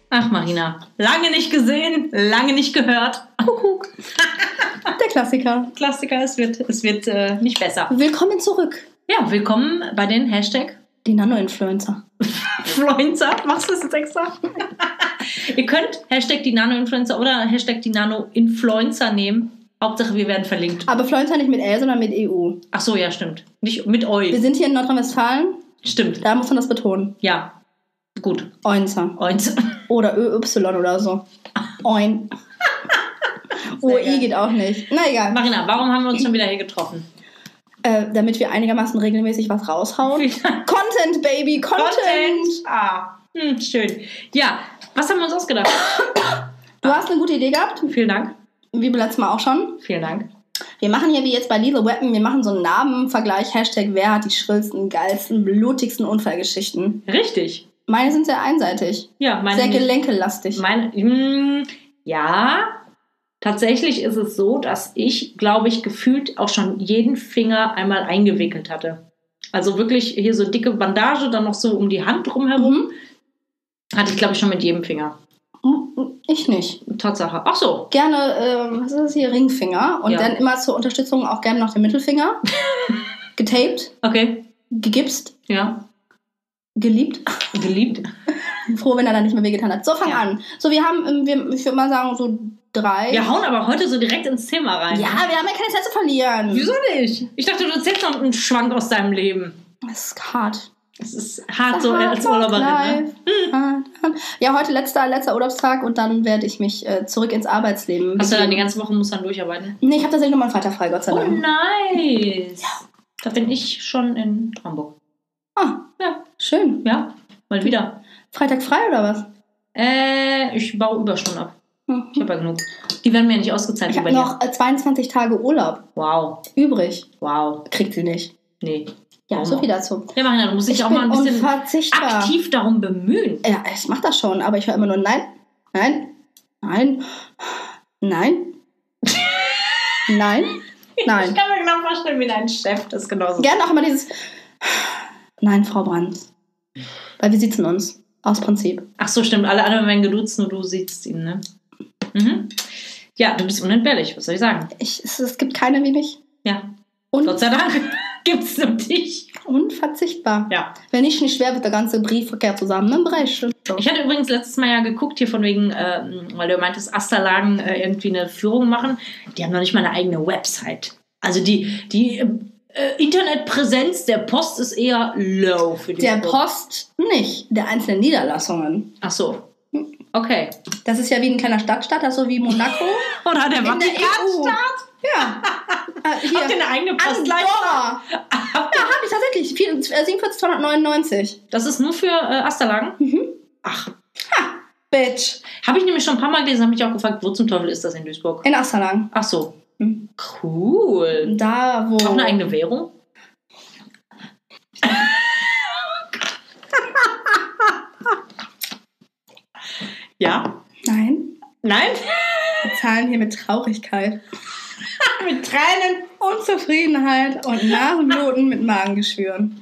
Ach, Marina, lange nicht gesehen, lange nicht gehört. Kuckuck. Der Klassiker. Klassiker, es wird nicht besser. Willkommen zurück. Ja, willkommen bei den Hashtag Die Nano-Influencer. Influencer. Machst du das jetzt extra? Ihr könnt Hashtag die Nano-Influencer oder Hashtag die Nano-Influencer nehmen. Hauptsache, wir werden verlinkt. Aber Influencer nicht mit L, sondern mit EU. Ach so, ja, stimmt. Nicht mit euch. Wir sind hier in Nordrhein-Westfalen. Stimmt. Da muss man das betonen. Ja, gut. Oinzer. Oder ÖY oder so. Oin. OI geht auch nicht. Na egal. Marina, warum haben wir uns schon wieder hier getroffen? Damit wir einigermaßen regelmäßig was raushauen. Content, Baby, Content. Schön. Ja, was haben wir uns ausgedacht? Du hast eine gute Idee gehabt. Vielen Dank. Wie beim letzten Mal auch schon. Vielen Dank. Wir machen hier wie jetzt bei Lethal Weapon, wir machen so einen Namenvergleich, Hashtag wer hat die schrillsten, geilsten, blutigsten Unfallgeschichten. Richtig. Meine sind sehr einseitig. Ja, meine sehr gelenkelastig. Ja, tatsächlich ist es so, dass ich, glaube ich, gefühlt auch schon jeden Finger einmal eingewickelt hatte. Also wirklich hier so dicke Bandage, dann noch so um die Hand drumherum. Hatte ich, glaube ich, schon mit jedem Finger. Ich nicht. Tatsache. Ach so. Gerne, was ist das hier? Ringfinger. Und dann immer zur Unterstützung auch gerne noch den Mittelfinger. Getaped. Okay. Gegipst. Ja. Geliebt. Froh, wenn er dann nicht mehr wehgetan hat. So, fang an. So, wir haben, ich würde mal sagen, so 3. Wir hauen aber heute so direkt ins Thema rein. Ja, wir haben ja keine Zeit zu verlieren. Wieso nicht? Ich dachte, du erzählst noch einen Schwank aus deinem Leben. Das ist hart. Das ist hart so als Urlauberin, ne? Ja, heute letzter Urlaubstag und dann werde ich mich zurück ins Arbeitsleben. Hast du dann die ganze Woche musst dann durcharbeiten? Nee, ich habe tatsächlich nochmal einen Freitag frei, Gott sei Dank. Oh, nice. Ja. Da bin ich schon in Hamburg. Ah, ja, schön. Ja, mal wieder. Freitag frei oder was? Ich baue Überstunden ab. Ich habe ja genug. Die werden mir nicht ausgezahlt. Ich habe noch 22 Tage Urlaub. Wow. Übrig. Wow. Kriegt sie nicht. Nee. Ja, so viel dazu. Ja, Marina, du musst dich auch mal ein bisschen aktiv darum bemühen. Ja, ich mache das schon, aber ich höre immer nur nein, nein, nein, nein, nein, nein. Ich kann mir genau vorstellen, wie dein Chef das genauso. Gerne auch immer dieses Nein, Frau Brandt. Weil wir sitzen uns. Aus Prinzip. Ach so, stimmt. Alle anderen werden geduzt, nur du siehst ihn, ne? Mhm. Ja, du bist unentbehrlich. Was soll ich sagen? Es gibt keine wie mich. Ja. Gott sei Dank gibt's nur dich. Unverzichtbar. Ja. Wenn nicht schwer wird der ganze Briefverkehr zusammen, dann breche. Ich hatte übrigens letztes Mal ja geguckt, hier von wegen, weil du meintest, Asterlagen irgendwie eine Führung machen. Die haben noch nicht mal eine eigene Website. Also die Internetpräsenz der Post ist eher low für die Der Post nicht, der einzelnen Niederlassungen. Ach so. Okay. Das ist ja wie ein kleiner Stadtstaat, das ist so wie Monaco. Oder der Vatikanstaat. Ja. Hier. Habt ihr eine eigene Postleitzahl? Ja, habe ich tatsächlich. 47.299. Das ist nur für Asterlagen? Mhm. Ach. Ha, Bitch. Habe ich nämlich schon ein paar Mal gelesen, habe mich auch gefragt, wo zum Teufel ist das in Duisburg? In Asterlagen. Ach so. Cool. Da, wo... Auch eine eigene Währung? Ja? Nein. Nein? Wir zahlen hier mit Traurigkeit. Mit Tränen. Unzufriedenheit und Nasenbluten mit Magengeschwüren.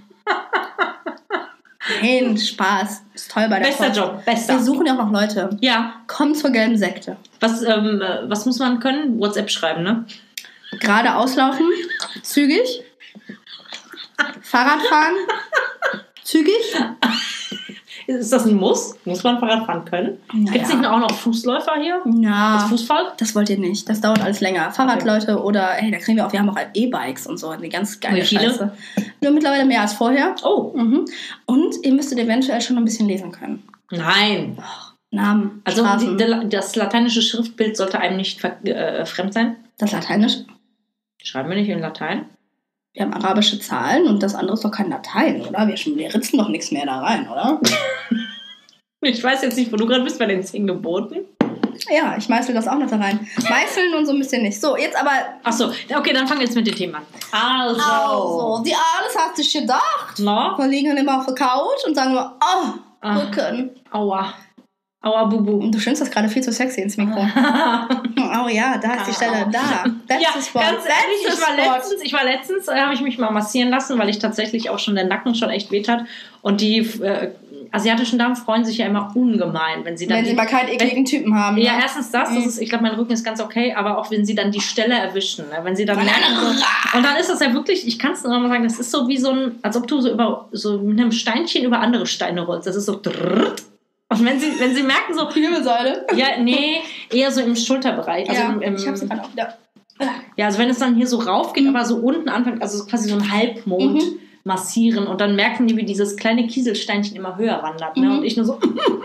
Nein, Spaß. Ist toll bei der Bester Post. Job, bester. Wir suchen ja auch noch Leute. Ja. Komm zur gelben Sekte. Was muss man können? WhatsApp schreiben, ne? Gerade auslaufen. Zügig. Fahrrad fahren. Zügig. Ist das ein Muss? Muss man Fahrrad fahren können? Naja. Gibt es nicht auch noch Fußläufer hier? Ja. Das Fußvolk? Das wollt ihr nicht. Das dauert alles länger. Fahrradleute oder, hey, da kriegen wir auch, wir haben auch E-Bikes und so. Eine ganz geile Scheiße. Nur mittlerweile mehr als vorher. Oh. Mhm. Und ihr müsstet eventuell schon ein bisschen lesen können. Nein. Namen, also Straßen. Das lateinische Schriftbild sollte einem nicht fremd sein? Das Lateinische? Schreiben wir nicht in Latein? Wir haben arabische Zahlen und das andere ist doch kein Latein, oder? Wir ritzen doch nichts mehr da rein, oder? Ich weiß jetzt nicht, wo du gerade bist bei den 10 Geboten. Ja, ich meißel das auch noch da rein. Meißeln und so ein bisschen nicht. So, jetzt aber... Ach so, okay, dann fangen wir jetzt mit dem Thema an. Also, die Alice hat sich gedacht. No? Wir liegen dann immer auf der Couch und sagen immer, Rücken. Aua. Aua, Bubu. Du schönst das gerade viel zu sexy ins Mikro. Oh ja, da ist die Stelle, da. That's the spot. Ganz ehrlich, ich war letztens habe ich mich mal massieren lassen, weil ich tatsächlich auch schon der Nacken schon echt weht hat. Und die asiatischen Damen freuen sich ja immer ungemein, wenn sie dann... Wenn sie mal keinen ekligen Typen haben. Ja, ne? erstens das ist, ich glaube, mein Rücken ist ganz okay, aber auch wenn sie dann die Stelle erwischen, ne? Wenn sie dann merken so... Und dann ist das ja wirklich, ich kann es nur noch mal sagen, das ist so wie so ein, als ob du so mit einem Steinchen über andere Steine rollst. Das ist so... Und wenn sie merken so... Die Wirbelsäule? Ja, nee, eher so im Schulterbereich. Also ja, ich habe sie gerade auch wieder... Ja, also wenn es dann hier so rauf geht, aber so unten anfängt, also quasi so ein Halbmond massieren und dann merken die, wie dieses kleine Kieselsteinchen immer höher wandert. Ne? Und ich nur so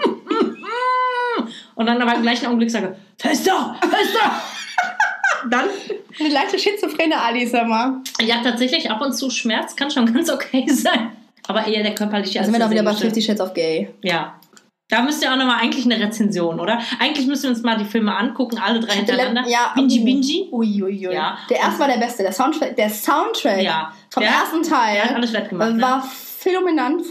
und dann aber im gleichen Augenblick sage, fester! Dann... Eine leichte schizophrene Alice, immer. Ja, tatsächlich ab und zu Schmerz kann schon ganz okay sein. Aber eher der körperliche... Also sind wir doch wieder bei 50 Shades of Grey. Ja. Da müsst ihr auch nochmal eigentlich eine Rezension, oder? Eigentlich müssen wir uns mal die Filme angucken, alle 3 hintereinander. Ja, Bingy. Uiuiui. Ja. Der erste war der beste. Der Soundtrack ja. vom ersten Teil der hat alles wettgemacht. War fulminant.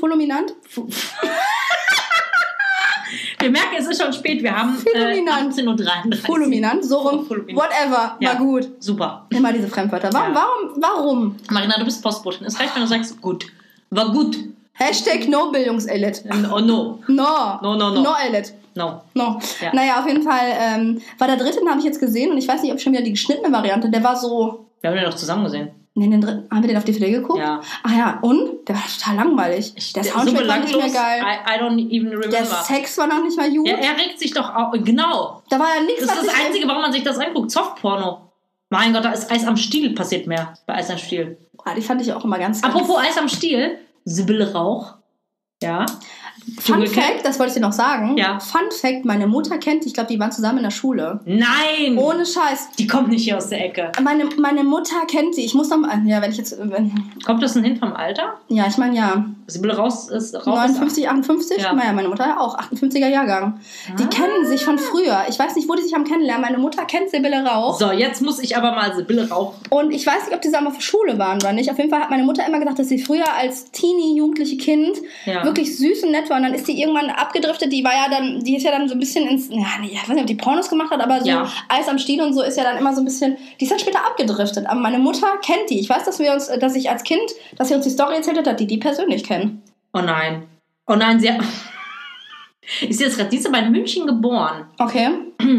Wir merken, es ist schon spät. Wir haben 18.33 Uhr. Fulminant, so rum. Whatever. Ja. War gut. Super. Immer diese Fremdwörter. Warum? Marina, du bist Postbotin. Es reicht, wenn du sagst, gut. War gut. Hashtag no Bildungselit. Oh, no. No. No. Elit. No. Ja. Naja, auf jeden Fall war der dritte, den habe ich jetzt gesehen und ich weiß nicht, ob schon wieder die geschnittene Variante, der war so... Wir haben den doch zusammen gesehen. Nee, den dritten, haben wir den auf DVD geguckt? Ja. Ach ja, und? Der war total langweilig. Der Soundtrack war nicht mehr geil. I don't even remember. Der Sex war noch nicht mal gut. Ja, er regt sich doch auch... Genau. Da war ja nichts, das ist das Einzige, warum man sich das anguckt. Softporno. Mein Gott, da ist Eis am Stiel passiert mehr. Bei Eis am Stiel. Die fand ich auch immer ganz... Apropos Eis am Stiel. Sibylle Rauch. Ja. Fun Fact, das wollte ich dir noch sagen. Ja. Fun Fact, meine Mutter kennt die, ich glaube, die waren zusammen in der Schule. Nein! Ohne Scheiß. Die kommt nicht hier aus der Ecke. Meine Mutter kennt die. Ich muss noch mal, ja, wenn ich jetzt... Kommt das denn hin vom Alter? Ja, ich meine, ja. Sibylle Rauch ist... 59, 58? Ja. Naja, meine Mutter ja auch. 58er Jahrgang. Die kennen sich von früher. Ich weiß nicht, wo die sich haben kennenlernen. Meine Mutter kennt Sibylle Rauch. So, jetzt muss ich aber mal Sibylle Rauch... Und ich weiß nicht, ob die zusammen auf der Schule waren oder nicht. Auf jeden Fall hat meine Mutter immer gesagt, dass sie früher als Teenie, jugendliche Kind wirklich süß und nett war. Und dann ist die irgendwann abgedriftet. Die ist ja dann so ein bisschen ins... Ja, nee, ich weiß nicht, ob die Pornos gemacht hat, aber so Eis am Stiel und so ist ja dann immer so ein bisschen... Die ist dann später abgedriftet. Aber meine Mutter kennt die. Ich weiß, dass ich als Kind, dass sie uns die Story erzählt hat, die persönlich kennen. Oh nein. Oh nein, sie hat... Ist jetzt gerade diese bei München geboren. Okay.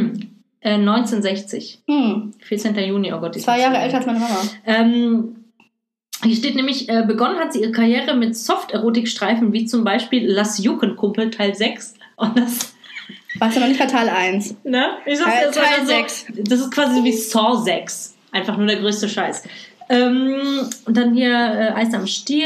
1960. 14. Juni, oh Gott. 2 Jahre älter als meine Mama. Hier steht nämlich, begonnen hat sie ihre Karriere mit Soft-Erotik-Streifen, wie zum Beispiel Lass Juckenkumpel Teil 6. Und das... Warst du noch nicht bei Teil 1? Ne? Ich sag's Teil so, 6. Das ist quasi wie Saw 6. Einfach nur der größte Scheiß. Und dann hier Eis am Stiel...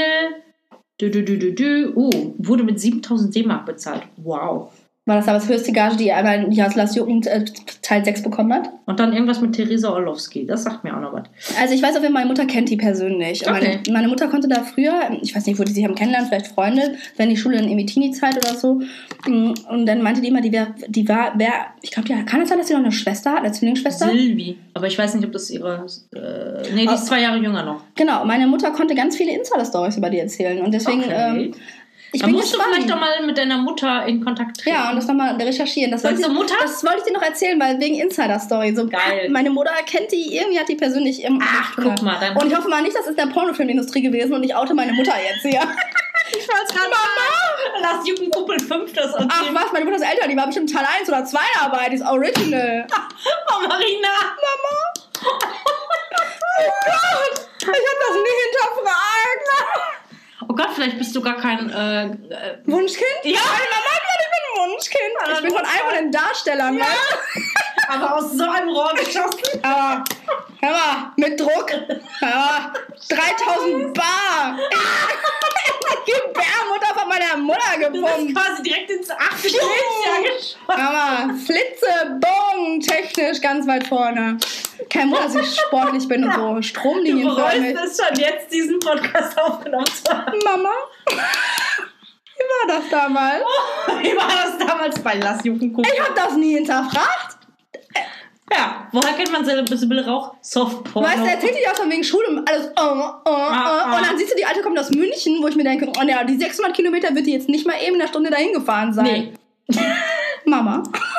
wurde mit 7.000 D-Mark bezahlt. Wow. War das aber das höchste Gage, die einmal aus Lass Jucken Teil 6 bekommen hat? Und dann irgendwas mit Theresa Orlowski. Das sagt mir auch noch was. Also ich weiß auf jeden Fall, meine Mutter kennt die persönlich. Okay. Meine Mutter konnte da früher, ich weiß nicht, wo die sich haben kennenlernen, vielleicht Freunde, wenn die Schule in irgendwie Teenie-Zeit oder so. Und dann meinte die immer, ich glaube, kann es sein, dass sie noch eine Schwester hat, eine Zwillingsschwester? Sylvie. Aber ich weiß nicht, ob das ihre... die ist 2 Jahre jünger noch. Genau, meine Mutter konnte ganz viele Insider-Stories über die erzählen. Und deswegen... Okay. Dann musst du vielleicht doch mal mit deiner Mutter in Kontakt treten. Ja, und das nochmal recherchieren. Das wollte ich dir noch erzählen, weil wegen Insider-Story. So, geil. Meine Mutter kennt die, irgendwie hat die persönlich... guck mal. Dann und ich hoffe mal nicht, das ist in der Pornofilmindustrie gewesen und ich oute meine Mutter jetzt hier. Ich weiß gerade Mama! Lass Jugendkumpel 5 das erzählen. Ach was, meine Mutter ist älter, die war bestimmt Teil 1 oder 2 dabei, die ist original. Oh, Marina! Mama! Oh Gott! Ich hab das nie hinterfragt. Oh Gott, vielleicht bist du gar kein... Wunschkind? Ja! Meine Mama hat gesagt, ich bin ein Wunschkind. Ich bin von einem von den Darstellern. Ja. Aber aus so einem Rohr geschossen. Aber, hör mal, mit Druck. Ja, 3.000 Bar. Die Gebärmutter von meiner Mutter Du bist gepumpt. quasi direkt ins 8. Lebensjahr geschossen. Hör mal, Flitze, Bogen, technisch ganz weit vorne. Kein Wunder, dass ich sportlich bin und so Stromlinien Du bereust es schon jetzt, diesen Podcast aufgenommen zu haben. Mama? Wie war das damals? Wie war das damals bei Lass Jugendkumpel? Ich hab das nie hinterfragt. Ja, woher kennt man Sibylle Rauch? Softporno. Weißt du, erzählt die auch von wegen Schule und alles. Und dann siehst du, die Alte kommt aus München, wo ich mir denke, oh ja, die 600 Kilometer wird die jetzt nicht mal eben in einer Stunde dahin gefahren sein. Nee. Mama.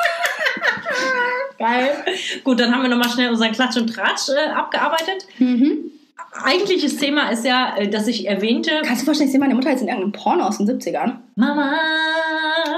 Geil. Gut, dann haben wir nochmal schnell unseren Klatsch und Tratsch abgearbeitet. Eigentliches Thema ist ja, dass ich erwähnte... Kannst du dir vorstellen, ich sehe meine Mutter jetzt in irgendeinem Porno aus den 70ern? Mama,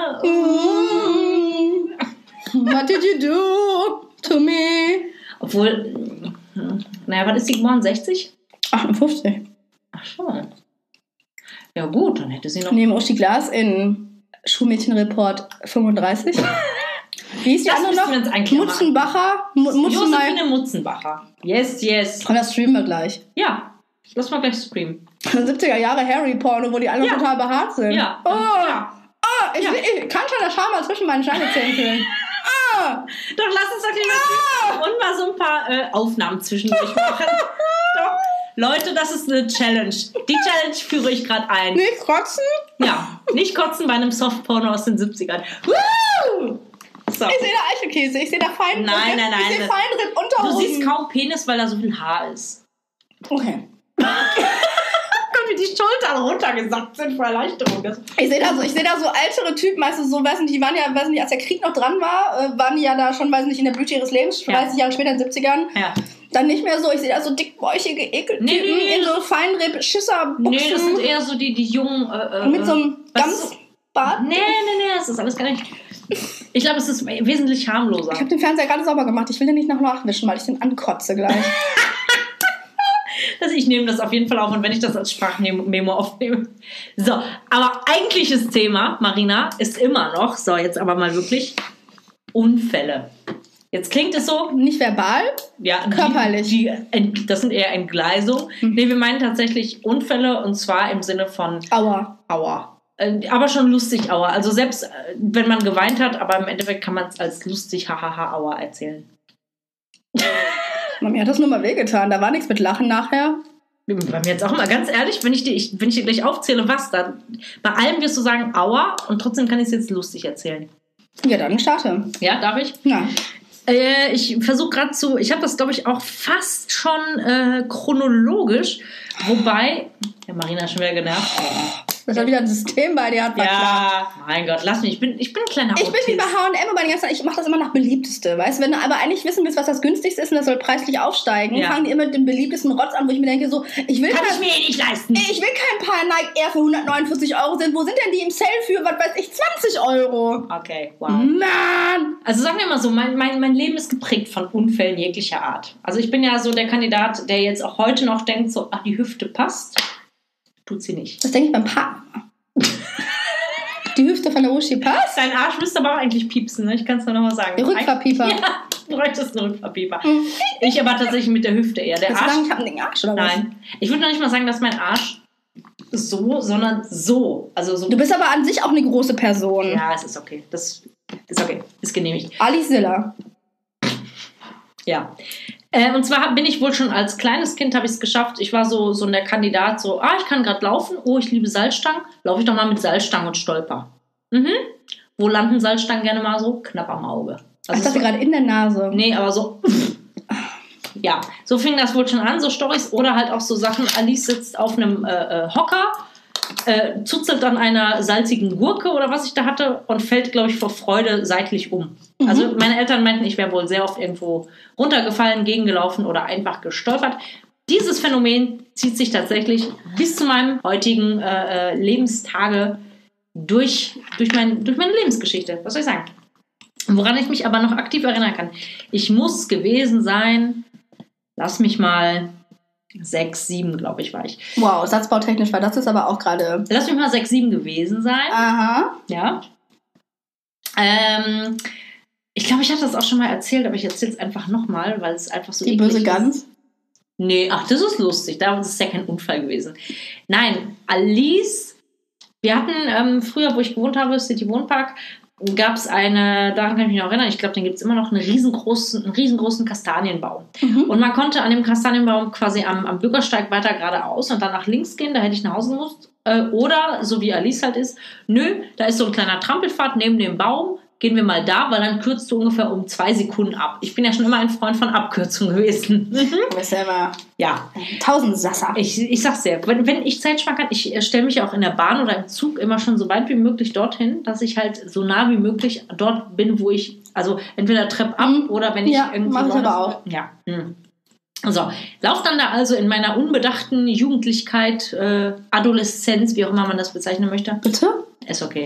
What did you do to me? Obwohl, naja, wann ist sie geboren? 60? 58. Ach schon. Ja gut, dann hätte sie noch... Neben Uschi Glas in Schulmädchenreport 35. Wie ist die andere noch? Mutzenbacher? Josephine Mutzenbacher. Yes. Und das streamen wir gleich. Ja, lass mal gleich streamen. 70er Jahre Harry-Porno, wo die alle total behaart sind. Ja. Ich kann schon das Schama zwischen meinen Scheinezähnen fühlen. Doch, lass uns doch lieber und mal so ein paar Aufnahmen zwischendurch machen. Doch. Leute, das ist eine Challenge. Die Challenge führe ich gerade ein. Nicht kotzen? Ja, nicht kotzen bei einem Softporno aus den 70ern. Woo! So. Ich sehe da Eichelkäse, ich sehe da Feinripp. Nein. Ich sehe Feinripp-Unterhosen. Du siehst kaum Penis, weil da so viel Haar ist. Okay. Wie die Schultern runtergesackt sind vor Erleichterung. Ich sehe da so ältere Typen, meistens so, weiß nicht, die waren ja, als der Krieg noch dran war, waren die ja da schon, weiß nicht, in der Blüte ihres Lebens, 30 Jahre später in den 70ern. Ja. Dann nicht mehr so, ich sehe da so dickbäuchige Ekeltypen in so Feinripp-Schisserbuchsen. Nee, das sind eher so die jungen... mit so einem Gamsbart. Nee, das ist alles gar nicht... Ich glaube, es ist wesentlich harmloser. Ich habe den Fernseher gerade sauber gemacht, ich will den nicht noch nachwischen, weil ich den ankotze gleich. Ich nehme das auf jeden Fall auf und wenn ich das als Sprachmemo aufnehme. So, aber eigentliches Thema, Marina, ist immer noch, so jetzt aber mal wirklich, Unfälle. Jetzt klingt es so... Nicht verbal, ja, körperlich. Das sind eher Entgleisungen. Nee, wir meinen tatsächlich Unfälle und zwar im Sinne von... Aua. Aber schon lustig, Aua. Also selbst wenn man geweint hat, aber im Endeffekt kann man es als lustig, hahaha, Aua erzählen. Mir hat das nur mal wehgetan. Da war nichts mit Lachen nachher. Bei mir jetzt auch immer, ganz ehrlich, wenn ich dir gleich aufzähle, was dann. Bei allem wirst du sagen, Aua, und trotzdem kann ich es jetzt lustig erzählen. Ja, dann starte. Ja, darf ich? Ja. Ich versuche gerade ich habe das, glaube ich, auch fast schon chronologisch, wobei, ja, Marina ist schon wieder genervt. Dass er wieder ein System bei dir hat. Ja, klar. Mein Gott, lass mich. Ich bin ein kleiner Autist. Ich bin wie bei H&M, aber die ganze Zeit, ich mache das immer nach beliebteste. Weißt du, wenn du aber eigentlich wissen willst, was das günstigste ist und das soll preislich aufsteigen, fangen die immer mit dem beliebtesten Rotz an, wo ich mir denke, so, kann ich mir eh nicht leisten. Ich will kein paar Nike Air für 149 € sind. Wo sind denn die im Sale für, was weiß ich, 20 €? Okay, wow. Mann! Also sagen wir mal so, mein Leben ist geprägt von Unfällen jeglicher Art. Also ich bin ja so der Kandidat, der jetzt auch heute noch denkt, so, ach, die Hüfte passt. Tut sie nicht. Das denke ich beim Partner. Die Hüfte von der Uschi passt. Dein Arsch müsste aber auch eigentlich piepsen, ne? Ich kann es nur noch mal sagen. Der Rückfahrpieper. Ja, du bräuchtest einen Rückfahrpieper. Ich aber tatsächlich mit der Hüfte eher. Der Arsch. Sagen, ich habe einen Arsch, oder was? Nein. Ich würde noch nicht mal sagen, dass mein Arsch so, sondern so. Also so. Du bist aber an sich auch eine große Person. Ja, es ist okay. Das ist okay. Ist genehmigt. Alice Silla. Ja. Und zwar bin ich wohl schon als kleines Kind, habe ich es geschafft, ich war so der Kandidat, so, ich kann gerade laufen, ich liebe Salzstangen, laufe ich doch mal mit Salzstangen und stolper. Wo landen Salzstangen gerne mal so? Knapp am Auge. Also ich dachte gerade in der Nase. Nee, aber so, ja, so fing das wohl schon an, so Storys oder halt auch so Sachen, Alice sitzt auf einem Hocker, zuzelt an einer salzigen Gurke oder was ich da hatte und fällt, glaube ich, vor Freude seitlich um. Also meine Eltern meinten, ich wäre wohl sehr oft irgendwo runtergefallen, gegengelaufen oder einfach gestolpert. Dieses Phänomen zieht sich tatsächlich bis zu meinem heutigen Lebenstage durch meine Lebensgeschichte. Was soll ich sagen? Woran ich mich aber noch aktiv erinnern kann. Ich muss gewesen sein, lass mich mal 6, 7, glaube ich, war ich. Wow, satzbautechnisch war das ist aber auch gerade... Lass mich mal 6, 7 gewesen sein. Aha. Ja. Ich glaube, ich hatte das auch schon mal erzählt, aber ich erzähle es einfach nochmal, weil es einfach so die böse Gans? Nee, ach, das ist lustig. Da ist ja kein Unfall gewesen. Nein, Alice, wir hatten früher, wo ich gewohnt habe, City Wohnpark, gab es daran kann ich mich noch erinnern, ich glaube, den gibt es immer noch, einen riesengroßen Kastanienbaum. Und man konnte an dem Kastanienbaum quasi am Bürgersteig weiter geradeaus und dann nach links gehen, da hätte ich nach Hause gemusst. Oder, so wie Alice halt ist, da ist so ein kleiner Trampelpfad neben dem Baum, gehen wir mal da, weil dann kürzt du ungefähr um 2 Sekunden ab. Ich bin ja schon immer ein Freund von Abkürzungen gewesen. Du bist selber... Ja. 1000 Sasser. Ich sag's dir, wenn ich Zeit sparen kann, ich stelle mich auch in der Bahn oder im Zug immer schon so weit wie möglich dorthin, dass ich halt so nah wie möglich dort bin, wo ich, also entweder Trepp ab oder wenn ich irgendwie... Ja, mach ich aber auch. Ja, So, lauf dann da also in meiner unbedachten Jugendlichkeit, Adoleszenz, wie auch immer man das bezeichnen möchte. Bitte? Ist okay.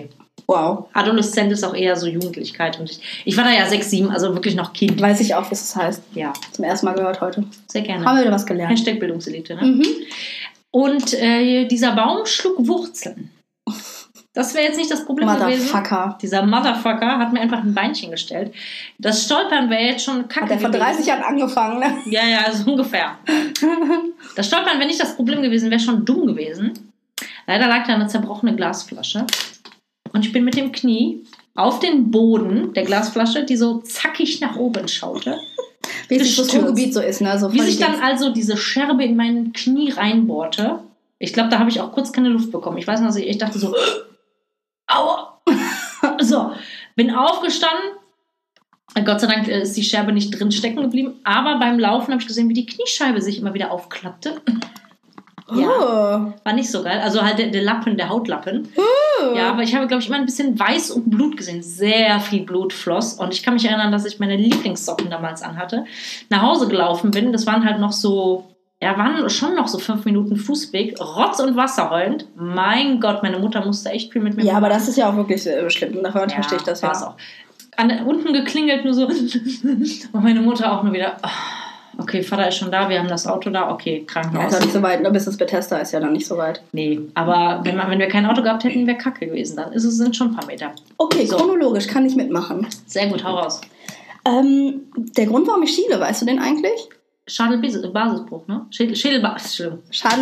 Wow. Adoleszent ist auch eher so Jugendlichkeit. Und ich war da ja 6, 7, also wirklich noch Kind. Weiß ich auch, was das heißt. Ja. Zum ersten Mal gehört heute. Sehr gerne. Haben wir wieder was gelernt. Hashtag Bildungselite, ne? Und dieser Baum schlug Wurzeln. Das wäre jetzt nicht das Problem gewesen. Dieser Motherfucker hat mir einfach ein Beinchen gestellt. Das Stolpern wäre jetzt schon kacke gewesen. Hat er vor 30 Jahren angefangen, ne? Ja, so ungefähr. Das Stolpern wäre nicht das Problem gewesen, wäre schon dumm gewesen. Leider lag da eine zerbrochene Glasflasche. Und ich bin mit dem Knie auf den Boden der Glasflasche, die so zackig nach oben schaute. Wie es das Ruhrgebiet so ist, ne? So wie sich dann also diese Scherbe in mein Knie reinbohrte. Ich glaube, da habe ich auch kurz keine Luft bekommen. Ich weiß noch, ich dachte so, aua. So, bin aufgestanden. Gott sei Dank ist die Scherbe nicht drin stecken geblieben. Aber beim Laufen habe ich gesehen, wie die Kniescheibe sich immer wieder aufklappte. Ja, war nicht so geil. Also halt der Lappen, der Hautlappen. Ja, aber ich habe, glaube ich, immer ein bisschen Weiß und Blut gesehen. Sehr viel Blut floss. Und ich kann mich erinnern, dass ich meine Lieblingssocken damals anhatte. Nach Hause gelaufen bin. Das waren halt noch so, waren schon noch so 5 Minuten Fußweg. Rotz und Wasser heulend. Mein Gott, meine Mutter musste echt viel mit mir machen. Aber das ist ja auch wirklich schlimm. Davon verstehe ich das ja. Auch. Unten geklingelt, nur so. Und meine Mutter auch nur wieder. Okay, Vater ist schon da, wir haben das Auto da, okay, Krankenhaus. Ja, ist ja nicht so weit, bis das Bethesda ist ja dann nicht so weit. Nee, aber wenn wir kein Auto gehabt hätten, wäre Kacke gewesen. Dann sind schon ein paar Meter. Okay, so. Chronologisch kann ich mitmachen. Sehr gut, hau raus. Der Grund, warum ich schiele, weißt du den eigentlich? Schädelbasisbruch, ne? Schädelbasisbruch.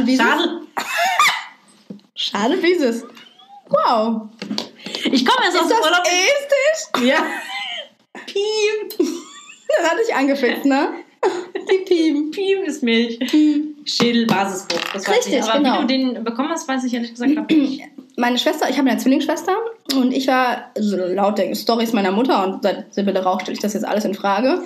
Schädelbasis. Wow. Ich komme erst aus dem Urlaub. Estisch? Ja. Piep. Das hatte ich angefixt, ne? Die Piep. Piep ist Milch. Schädelbasisbruch. Das weiß richtig, ich. Aber genau. Wie du den bekommen hast, weiß ich ehrlich gesagt nicht. Meine Schwester, ich habe eine Zwillingsschwester und ich war, also laut den Storys meiner Mutter, und seit Sibylle Rauch stelle ich das jetzt alles in Frage,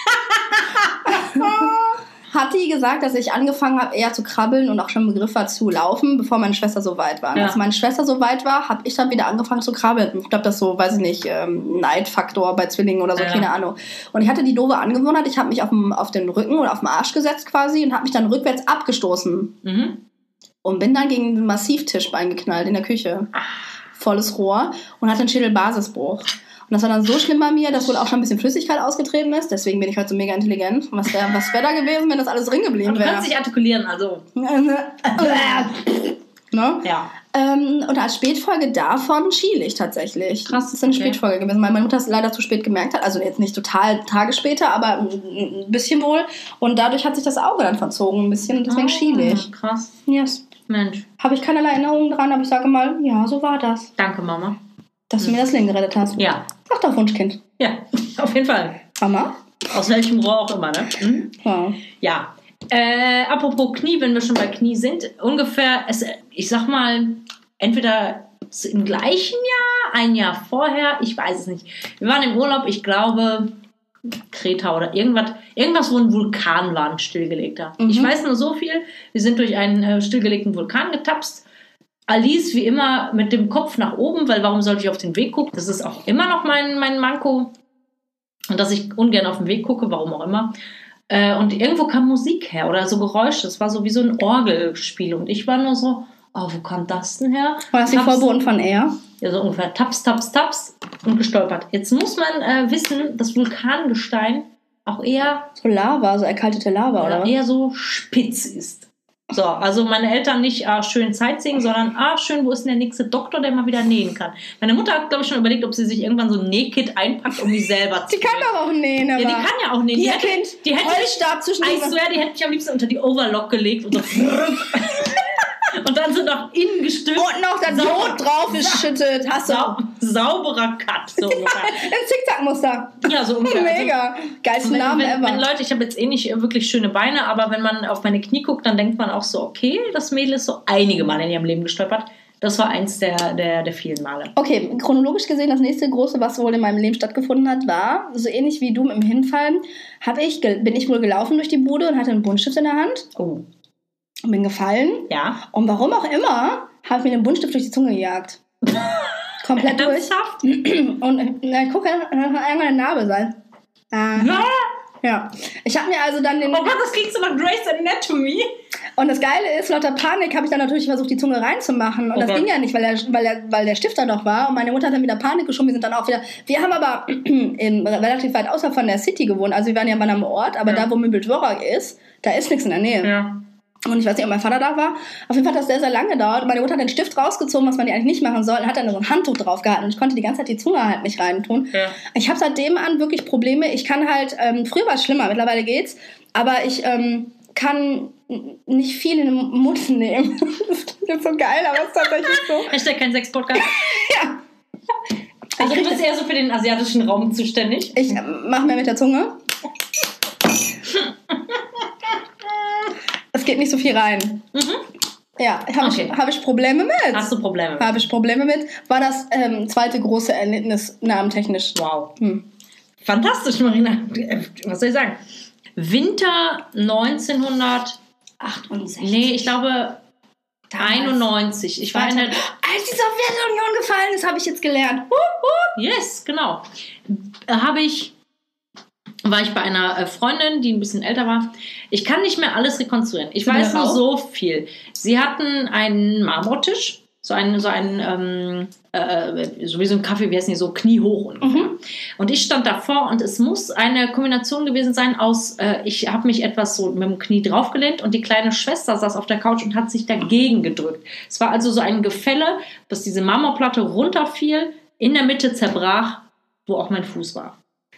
hat die gesagt, dass ich angefangen habe, eher zu krabbeln und auch schon im Begriff war zu laufen, bevor meine Schwester so weit war. Ja. Als meine Schwester so weit war, habe ich dann wieder angefangen zu krabbeln. Ich glaube, das ist so, weiß ich nicht, Neidfaktor bei Zwillingen oder so, keine Ahnung. Und ich hatte die doofe Angewohnheit, ich habe mich auf den Rücken oder auf den Arsch gesetzt quasi und habe mich dann rückwärts abgestoßen. Und bin dann gegen den Massivtischbein geknallt in der Küche. Volles Rohr und hatte einen Schädelbasisbruch. Und das war dann so schlimm bei mir, dass wohl auch schon ein bisschen Flüssigkeit ausgetreten ist. Deswegen bin ich heute so mega intelligent. Was wäre da gewesen, wenn das alles drin geblieben wäre? Du kannst dich artikulieren, also. Ne? Ja. Und als Spätfolge davon schiele ich tatsächlich. Krass. Das ist eine Spätfolge gewesen, weil meine Mutter es leider zu spät gemerkt hat. Also jetzt nicht total Tage später, aber ein bisschen wohl. Und dadurch hat sich das Auge dann verzogen ein bisschen. Und deswegen schiele ich. Krass. Yes. Mensch. Habe ich keinerlei Erinnerungen dran, aber ich sage mal, ja, so war das. Danke, Mama. Dass du mir das Leben gerettet hast. Ja. Ach doch, Wunschkind. Ja, auf jeden Fall. Mama? Aus welchem Rohr auch immer, ne? Wow. Ja. Apropos Knie, wenn wir schon bei Knie sind, ungefähr, ich sag mal, entweder im gleichen Jahr, ein Jahr vorher, ich weiß es nicht. Wir waren im Urlaub, ich glaube, Kreta oder irgendwas, wo ein Vulkan war, ein stillgelegter. Ich weiß nur so viel, wir sind durch einen stillgelegten Vulkan getapst. Alice wie immer mit dem Kopf nach oben, weil warum sollte ich auf den Weg gucken? Das ist auch immer noch mein Manko. Und dass ich ungern auf den Weg gucke, warum auch immer. Und irgendwo kam Musik her oder so Geräusche. Das war so wie so ein Orgelspiel. Und ich war nur so, wo kommt das denn her? War das die Vorboten von Air? Ja, so ungefähr. Taps, taps, taps und gestolpert. Jetzt muss man wissen, dass Vulkangestein auch eher so Lava, so erkaltete Lava, oder? Eher so spitz ist. So, also meine Eltern nicht schön Sightseeing, sondern schön, wo ist denn der nächste Doktor, der mal wieder nähen kann. Meine Mutter hat, glaube ich, schon überlegt, ob sie sich irgendwann so ein Nähkit einpackt, um mich selber zu Die kann doch auch nähen, aber... Ja, die kann ja auch nähen. Hier, Kind, die hätte Holzstab zwischen die hätte mich am liebsten unter die Overlock gelegt und so... Und dann so nach innen gestülpt. Und noch das Brot drauf geschüttet. Hast du sauberer Cut. So ungefähr. Im Zickzackmuster. Ja, so ungefähr. Mega. Geilsten Namen ever. Wenn Leute, ich habe jetzt nicht wirklich schöne Beine, aber wenn man auf meine Knie guckt, dann denkt man auch so, okay, das Mädel ist so einige Male in ihrem Leben gestolpert. Das war eins der vielen Male. Okay, chronologisch gesehen, das nächste große, was wohl in meinem Leben stattgefunden hat, war, so ähnlich wie du im Hinfallen, bin ich wohl gelaufen durch die Bude und hatte einen Buntstift in der Hand. Oh. Und bin gefallen. Ja. Und warum auch immer, habe ich mir den Buntstift durch die Zunge gejagt. Komplett durch. Und guck, eine Narbe sein. Ja. Ja. Ich habe mir also dann den... Oh Gott, das klingt so nach Grey's Anatomy. Und das Geile ist, lauter Panik habe ich dann natürlich versucht, die Zunge reinzumachen. Und das ging ja nicht, weil der Stift da noch war. Und meine Mutter hat dann wieder Panik geschoben. Wir sind dann auch wieder... Wir haben aber relativ weit außerhalb von der City gewohnt. Also wir waren ja bei einem Ort, aber da, wo Mühldworak ist, da ist nichts in der Nähe. Ja. Und ich weiß nicht, ob mein Vater da war. Auf jeden Fall hat das sehr, sehr lange gedauert. Und meine Mutter hat den Stift rausgezogen, was man ja eigentlich nicht machen soll, und hat dann so ein Handtuch drauf gehalten. Und ich konnte die ganze Zeit die Zunge halt nicht reintun. Ja. Ich habe seitdem an wirklich Probleme. Ich kann halt, früher war es schlimmer, mittlerweile geht's. Aber ich kann nicht viel in den Mund nehmen. Das klingt jetzt so geil, aber es ist tatsächlich so. Hashtag kein Sex-Podcast. Ja. Also du bist eher so für den asiatischen Raum zuständig. Ich mache mehr mit der Zunge. Es geht nicht so viel rein. Mhm. Ja, habe ich Probleme mit. Hast du Probleme mit? Habe ich Probleme mit. War das zweite große Erlebnis namentechnisch. Wow. Fantastisch, Marina. Was soll ich sagen? Winter 1968. Nee, ich glaube 91. Ich war in der... Als die Sowjetunion gefallen ist, habe ich jetzt gelernt. Yes, genau. War ich bei einer Freundin, die ein bisschen älter war. Ich kann nicht mehr alles rekonstruieren. Ich weiß nur so viel. Sie hatten einen Marmortisch, so wie so ein Kaffee, wie heißt die, so kniehoch ungefähr. Und ich stand davor und es muss eine Kombination gewesen sein aus, ich habe mich etwas so mit dem Knie draufgelehnt und die kleine Schwester saß auf der Couch und hat sich dagegen gedrückt. Es war also so ein Gefälle, dass diese Marmorplatte runterfiel, in der Mitte zerbrach, wo auch mein Fuß war.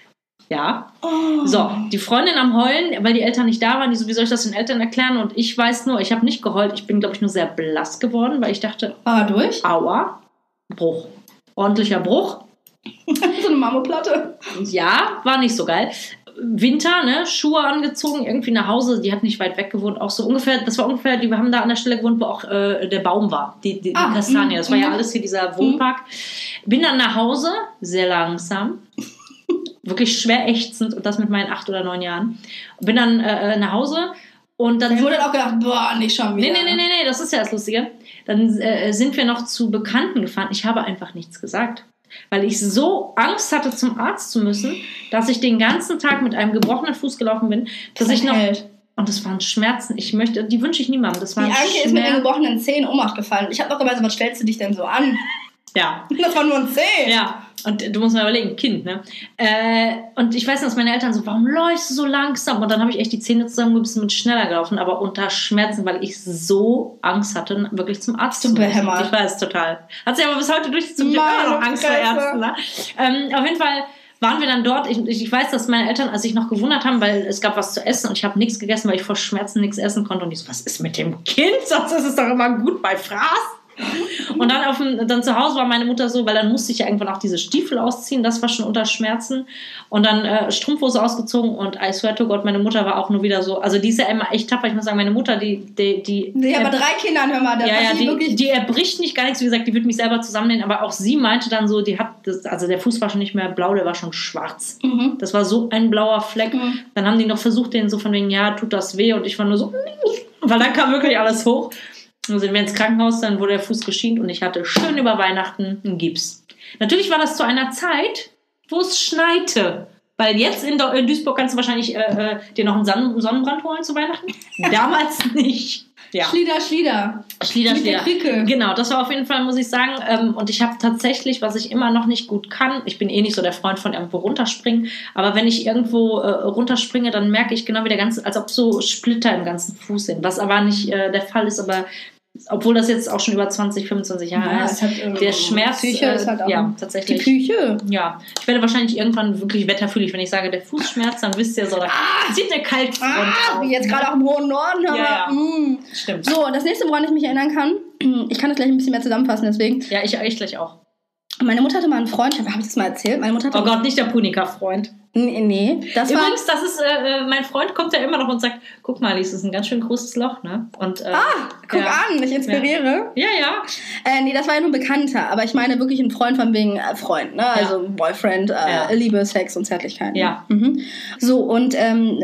Ja. Oh. So, die Freundin am Heulen, weil die Eltern nicht da waren, die so, wie soll ich das den Eltern erklären? Und ich weiß nur, ich habe nicht geheult, ich bin, glaube ich, nur sehr blass geworden, weil ich dachte, aua, Bruch. Ordentlicher Bruch. So eine Marmorplatte. Ja, war nicht so geil. Winter, ne, Schuhe angezogen, irgendwie nach Hause, die hat nicht weit weg gewohnt, auch so ungefähr, das war ungefähr, wir haben da an der Stelle gewohnt, wo auch der Baum war, die Kastanie, das war ja alles hier dieser Wohnpark. Bin dann nach Hause, sehr langsam, wirklich schwer ächzend, und das mit meinen 8 oder 9 Jahren. Bin dann nach Hause und dann... Ich wurde dann auch gedacht, boah, nicht schon wieder. Nee, das ist ja das Lustige. Dann sind wir noch zu Bekannten gefahren. Ich habe einfach nichts gesagt, weil ich so Angst hatte, zum Arzt zu müssen, dass ich den ganzen Tag mit einem gebrochenen Fuß gelaufen bin, dass ich noch... Und das waren Schmerzen. Die wünsche ich niemandem. Das waren die Anke ist mit den gebrochenen Zehen Ohnmacht gefallen. Ich habe noch gemeint, was stellst du dich denn so an? Ja. Das war nur ein Zeh. Ja. Und du musst mal überlegen, Kind, ne? Und ich weiß noch, dass meine Eltern so, warum läufst du so langsam? Und dann habe ich echt die Zähne zusammengebissen und schneller gelaufen, aber unter Schmerzen, weil ich so Angst hatte, wirklich zum Arzt zu müssen. Ich weiß, total. Hat sie aber bis heute durchgezogen. Ich habe immer noch Angst vor Ärzten. Ne? Auf jeden Fall waren wir dann dort. Ich weiß, dass meine Eltern sich noch gewundert haben, weil es gab was zu essen und ich habe nichts gegessen, weil ich vor Schmerzen nichts essen konnte. Und ich so, was ist mit dem Kind? Sonst ist es doch immer gut bei Fraß. Und dann zu Hause war meine Mutter so, weil dann musste ich ja irgendwann auch diese Stiefel ausziehen, das war schon unter Schmerzen, und dann Strumpfhose ausgezogen, und I swear to God, meine Mutter war auch nur wieder so, also die ist ja immer echt tapfer, ich muss sagen, meine Mutter, die aber 3 Kindern, hör mal, die erbricht nicht gar nichts, wie gesagt, die wird mich selber zusammennehmen, aber auch sie meinte dann so, also der Fuß war schon nicht mehr blau, der war schon schwarz. Das war so ein blauer Fleck. Dann haben die noch versucht, den so von wegen, ja, tut das weh, und ich war nur so, weil dann kam wirklich alles hoch. Dann sind wir ins Krankenhaus, dann wurde der Fuß geschient und ich hatte schön über Weihnachten einen Gips. Natürlich war das zu einer Zeit, wo es schneite. Weil jetzt in Duisburg kannst du wahrscheinlich dir noch einen Sonnenbrand holen zu Weihnachten. Damals nicht. Ja. Schlieder. Genau, das war auf jeden Fall, muss ich sagen. Und ich habe tatsächlich, was ich immer noch nicht gut kann, ich bin eh nicht so der Freund von irgendwo runterspringen, aber wenn ich irgendwo runterspringe, dann merke ich genau wie der ganze, als ob so Splitter im ganzen Fuß sind, was aber nicht der Fall ist, aber obwohl das jetzt auch schon über 20, 25 Jahre ist. Der Schmerz, Psyche ist halt auch tatsächlich. Die Psyche. Ja, ich werde wahrscheinlich irgendwann wirklich wetterfühlig, wenn ich sage, der Fußschmerz, dann wisst ihr so, da zieht eine Kaltfront auf. Jetzt gerade auch im hohen Norden. Ja. Stimmt. So, das nächste, woran ich mich erinnern kann, ich kann das gleich ein bisschen mehr zusammenfassen, deswegen. Ja, ich gleich auch. Meine Mutter hatte mal einen Freund, habe ich das mal erzählt? Meine Mutter hatte oh Gott, nicht der Punika-Freund. Nee, das war... Übrigens, das ist, mein Freund kommt ja immer noch und sagt, guck mal, Alice, das ist ein ganz schön großes Loch, ne? Und, guck an, ich inspiriere. Ja. Nee, das war ja nur ein Bekannter, aber ich meine wirklich ein Freund von wegen Freund, ne? Also Boyfriend, Liebe, Sex und Zärtlichkeit. Ja. So, und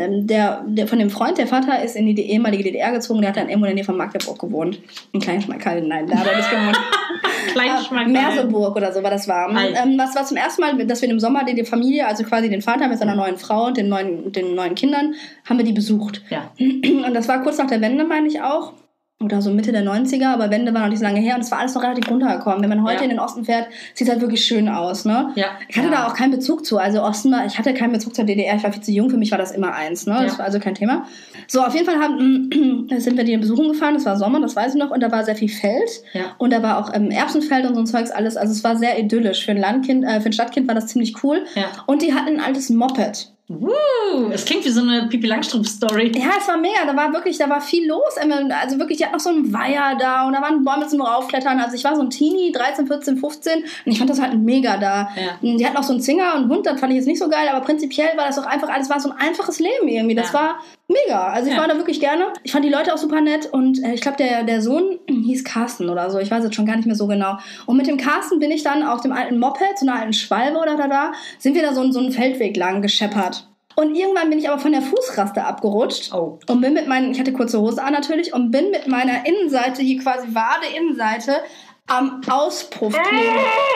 der von dem Freund, der Vater ist in die ehemalige DDR gezogen, der hat dann irgendwo in der Nähe von Magdeburg gewohnt. In Kleinschmalkalden, nein, da hat er nicht gewohnt. Kleinschmalkalden. Merseburg oder so, war das war. Was war zum ersten Mal, dass wir im Sommer die Familie, also quasi den Vater Vater mit seiner neuen Frau und den neuen Kindern, haben wir die besucht. Ja. Und das war kurz nach der Wende, meine ich auch. Oder so Mitte der 90er, aber Wende war noch nicht so lange her und es war alles noch relativ runtergekommen. Wenn man heute in den Osten fährt, sieht es halt wirklich schön aus, ne? Ja. Ich hatte da auch keinen Bezug zu. Also Osten ich hatte keinen Bezug zur DDR, ich war viel zu jung, für mich war das immer eins, ne? Das war also kein Thema. So, auf jeden Fall sind wir die besuchen gefahren, das war Sommer, das weiß ich noch, und da war sehr viel Feld. Ja. Und da war auch Erbsenfeld und so ein Zeugs alles. Also es war sehr idyllisch. Für ein Stadtkind war das ziemlich cool. Ja. Und die hatten ein altes Moped. Es klingt wie so eine Pippi Langstrumpf-Story. Ja, es war mega. Da war viel los. Also wirklich, die hat noch so einen Weiher da und da waren Bäume zum Raufklettern. Also ich war so ein Teenie, 13, 14, 15 und ich fand das halt mega da. Ja. Die hat noch so einen Zwinger und einen Hund, das fand ich jetzt nicht so geil, aber prinzipiell war das doch einfach alles, war so ein einfaches Leben irgendwie. Das war mega. Also ich war da wirklich gerne. Ich fand die Leute auch super nett und ich glaube, der Sohn hieß Carsten oder so. Ich weiß jetzt schon gar nicht mehr so genau. Und mit dem Carsten bin ich dann auf dem alten Moped, so einer alten Schwalbe oder da, sind wir da so einen Feldweg lang gescheppert. Und irgendwann bin ich aber von der Fußraste abgerutscht und bin ich hatte kurze Hose an natürlich, und bin mit meiner Innenseite, hier quasi Wade-Innenseite, am Auspuff kleben.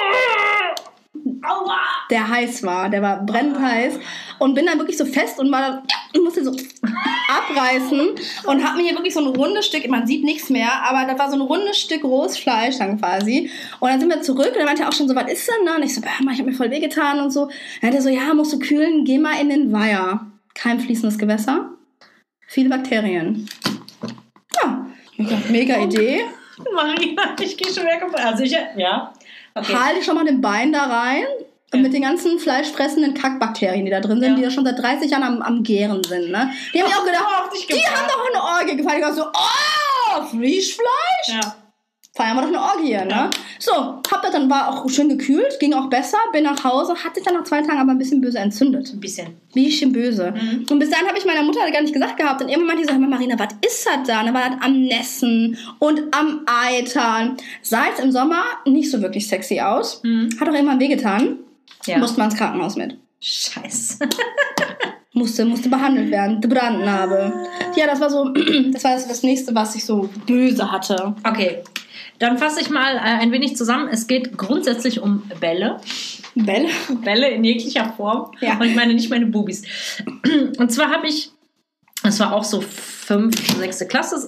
Aua! Der heiß war, der war brennend heiß, und bin dann wirklich so fest und musste so abreißen und hab mir hier wirklich so ein rundes Stück, man sieht nichts mehr, aber das war so ein rundes Stück rohes Fleisch dann quasi. Und dann sind wir zurück und dann meinte er auch schon so, was ist denn da? Und ich so, ich hab mir voll wehgetan und so. Dann hat er so, ja, musst du kühlen, geh mal in den Weiher. Kein fließendes Gewässer, viele Bakterien. Ja, mega Idee. Marina, ich gehe schon wieder kaputt. Also ja. Okay. Halte schon mal den Bein da rein. Und mit den ganzen fleischfressenden Kackbakterien, die da drin sind, die da schon seit 30 Jahren am Gären sind, ne? Die haben mir auch gedacht, die haben doch eine Orgie gefeiert. Ich war so, Frischfleisch? Ja. Feiern wir doch eine Orgie, ne? Ja. So, war auch schön gekühlt, ging auch besser, bin nach Hause, hat sich dann nach 2 Tagen aber ein bisschen böse entzündet. Ein bisschen böse. Mhm. Und bis dahin habe ich meiner Mutter gar nicht gesagt gehabt. Und irgendwann meinte die so, Marina, was ist das da? Und dann war das am Nässen und am Eitern. Sah jetzt im Sommer nicht so wirklich sexy aus. Mhm. Hat auch irgendwann wehgetan. Ja. Musste man ins Krankenhaus mit. Scheiße. musste behandelt werden. Die Brandnarbe. Ja, das war das nächste, was ich so böse hatte. Okay. Dann fasse ich mal ein wenig zusammen. Es geht grundsätzlich um Bälle. Bälle in jeglicher Form. Ja. Und ich meine nicht meine Bubis. Und zwar das war auch so 5., 6. Klasse.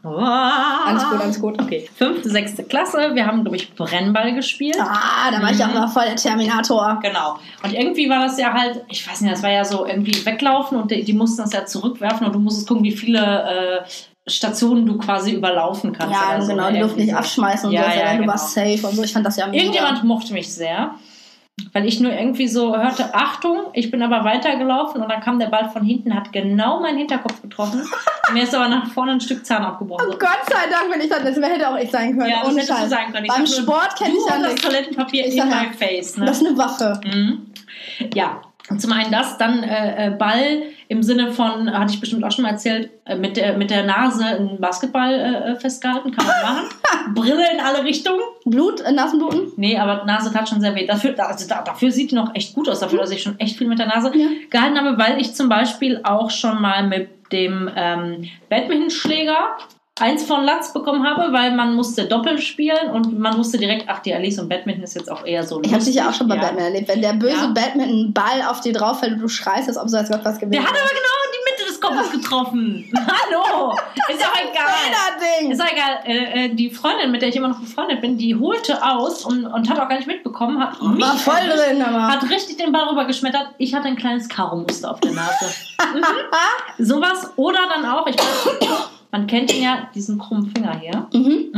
Alles gut. Okay. 5., 6. Klasse. Wir haben, glaube ich, Brennball gespielt. Da war ich auch noch voll der Terminator. Genau. Und irgendwie war das ja halt, ich weiß nicht, das war ja so irgendwie weglaufen und die mussten das ja zurückwerfen und du musstest gucken, wie viele Stationen du quasi überlaufen kannst. Ja, so, genau, die durften nicht abschmeißen und so, du genau. warst safe und so. Ich fand das ja mega. Irgendjemand mochte mich sehr, weil ich nur irgendwie so hörte, Achtung, ich bin aber weitergelaufen und dann kam der Ball von hinten, hat genau meinen Hinterkopf getroffen. Mir ist aber nach vorne ein Stück Zahn abgebrochen. Oh Gott sei Dank, wenn ich das hätte auch ich sein können. Ja, das hättest du sein können. Beim Sport kenne ich ja nicht. Das Toilettenpapier in my face. Ne? Das ist eine Waffe. Mhm. Ja, und zum einen das, dann Ball im Sinne von, hatte ich bestimmt auch schon mal erzählt, mit der Nase einen Basketball festgehalten, kann man machen. Brille in alle Richtungen. Nasenbluten? Nee, aber Nase tat schon sehr weh. Dafür sieht die noch echt gut aus, dafür, dass ich schon echt viel mit der Nase gehalten habe, weil ich zum Beispiel auch schon mal mit dem Badmintonschläger eins von Latz bekommen habe, weil man musste doppelt spielen und man wusste direkt, die Alice, und Badminton ist jetzt auch eher so lustig. Ich habe dich ja auch schon bei Badminton erlebt. Wenn der böse Badminton-Ball auf dir drauf fällt und du schreist, als ob so als Gott was gewesen wäre. Der hat aber genau in die Mitte des Kopfes getroffen. Hallo! Ist doch egal. Ist doch egal. Die Freundin, mit der ich immer noch befreundet bin, die holte aus und hat auch gar nicht mitbekommen, hat richtig den Ball rübergeschmettert. Ich hatte ein kleines Karo-Muster auf der Nase. Sowas. Oder dann auch, man kennt ihn ja, diesen krummen Finger hier.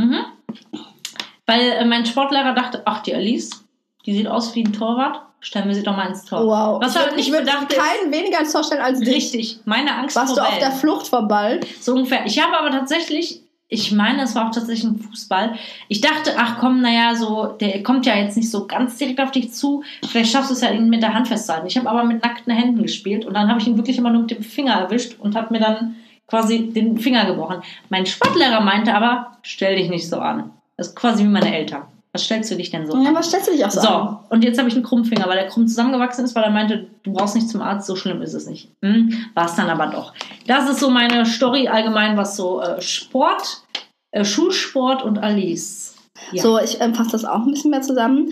Weil mein Sportlehrer dachte, die Alice, die sieht aus wie ein Torwart, stellen wir sie doch mal ins Tor. Wow. Ich würde keinen weniger ins Tor stellen als dich. Richtig, meine Angst vor Warst du auf der Flucht vor Ball? So ungefähr. Ich habe aber tatsächlich, ich meine, es war auch tatsächlich ein Fußball. Ich dachte, der kommt ja jetzt nicht so ganz direkt auf dich zu. Vielleicht schaffst du es ja, ihn mit der Hand festzuhalten. Ich habe aber mit nackten Händen gespielt und dann habe ich ihn wirklich immer nur mit dem Finger erwischt und habe mir dann quasi den Finger gebrochen. Mein Sportlehrer meinte aber, stell dich nicht so an. Das ist quasi wie meine Eltern. Was stellst du dich denn so an? Ja, was stellst du dich auch so an? So, und jetzt habe ich einen krummen Finger, weil der krumm zusammengewachsen ist, weil er meinte, du brauchst nicht zum Arzt, so schlimm ist es nicht. War es dann aber doch. Das ist so meine Story allgemein, was so Sport, Schulsport und Alice. Ja. So, ich fasse das auch ein bisschen mehr zusammen.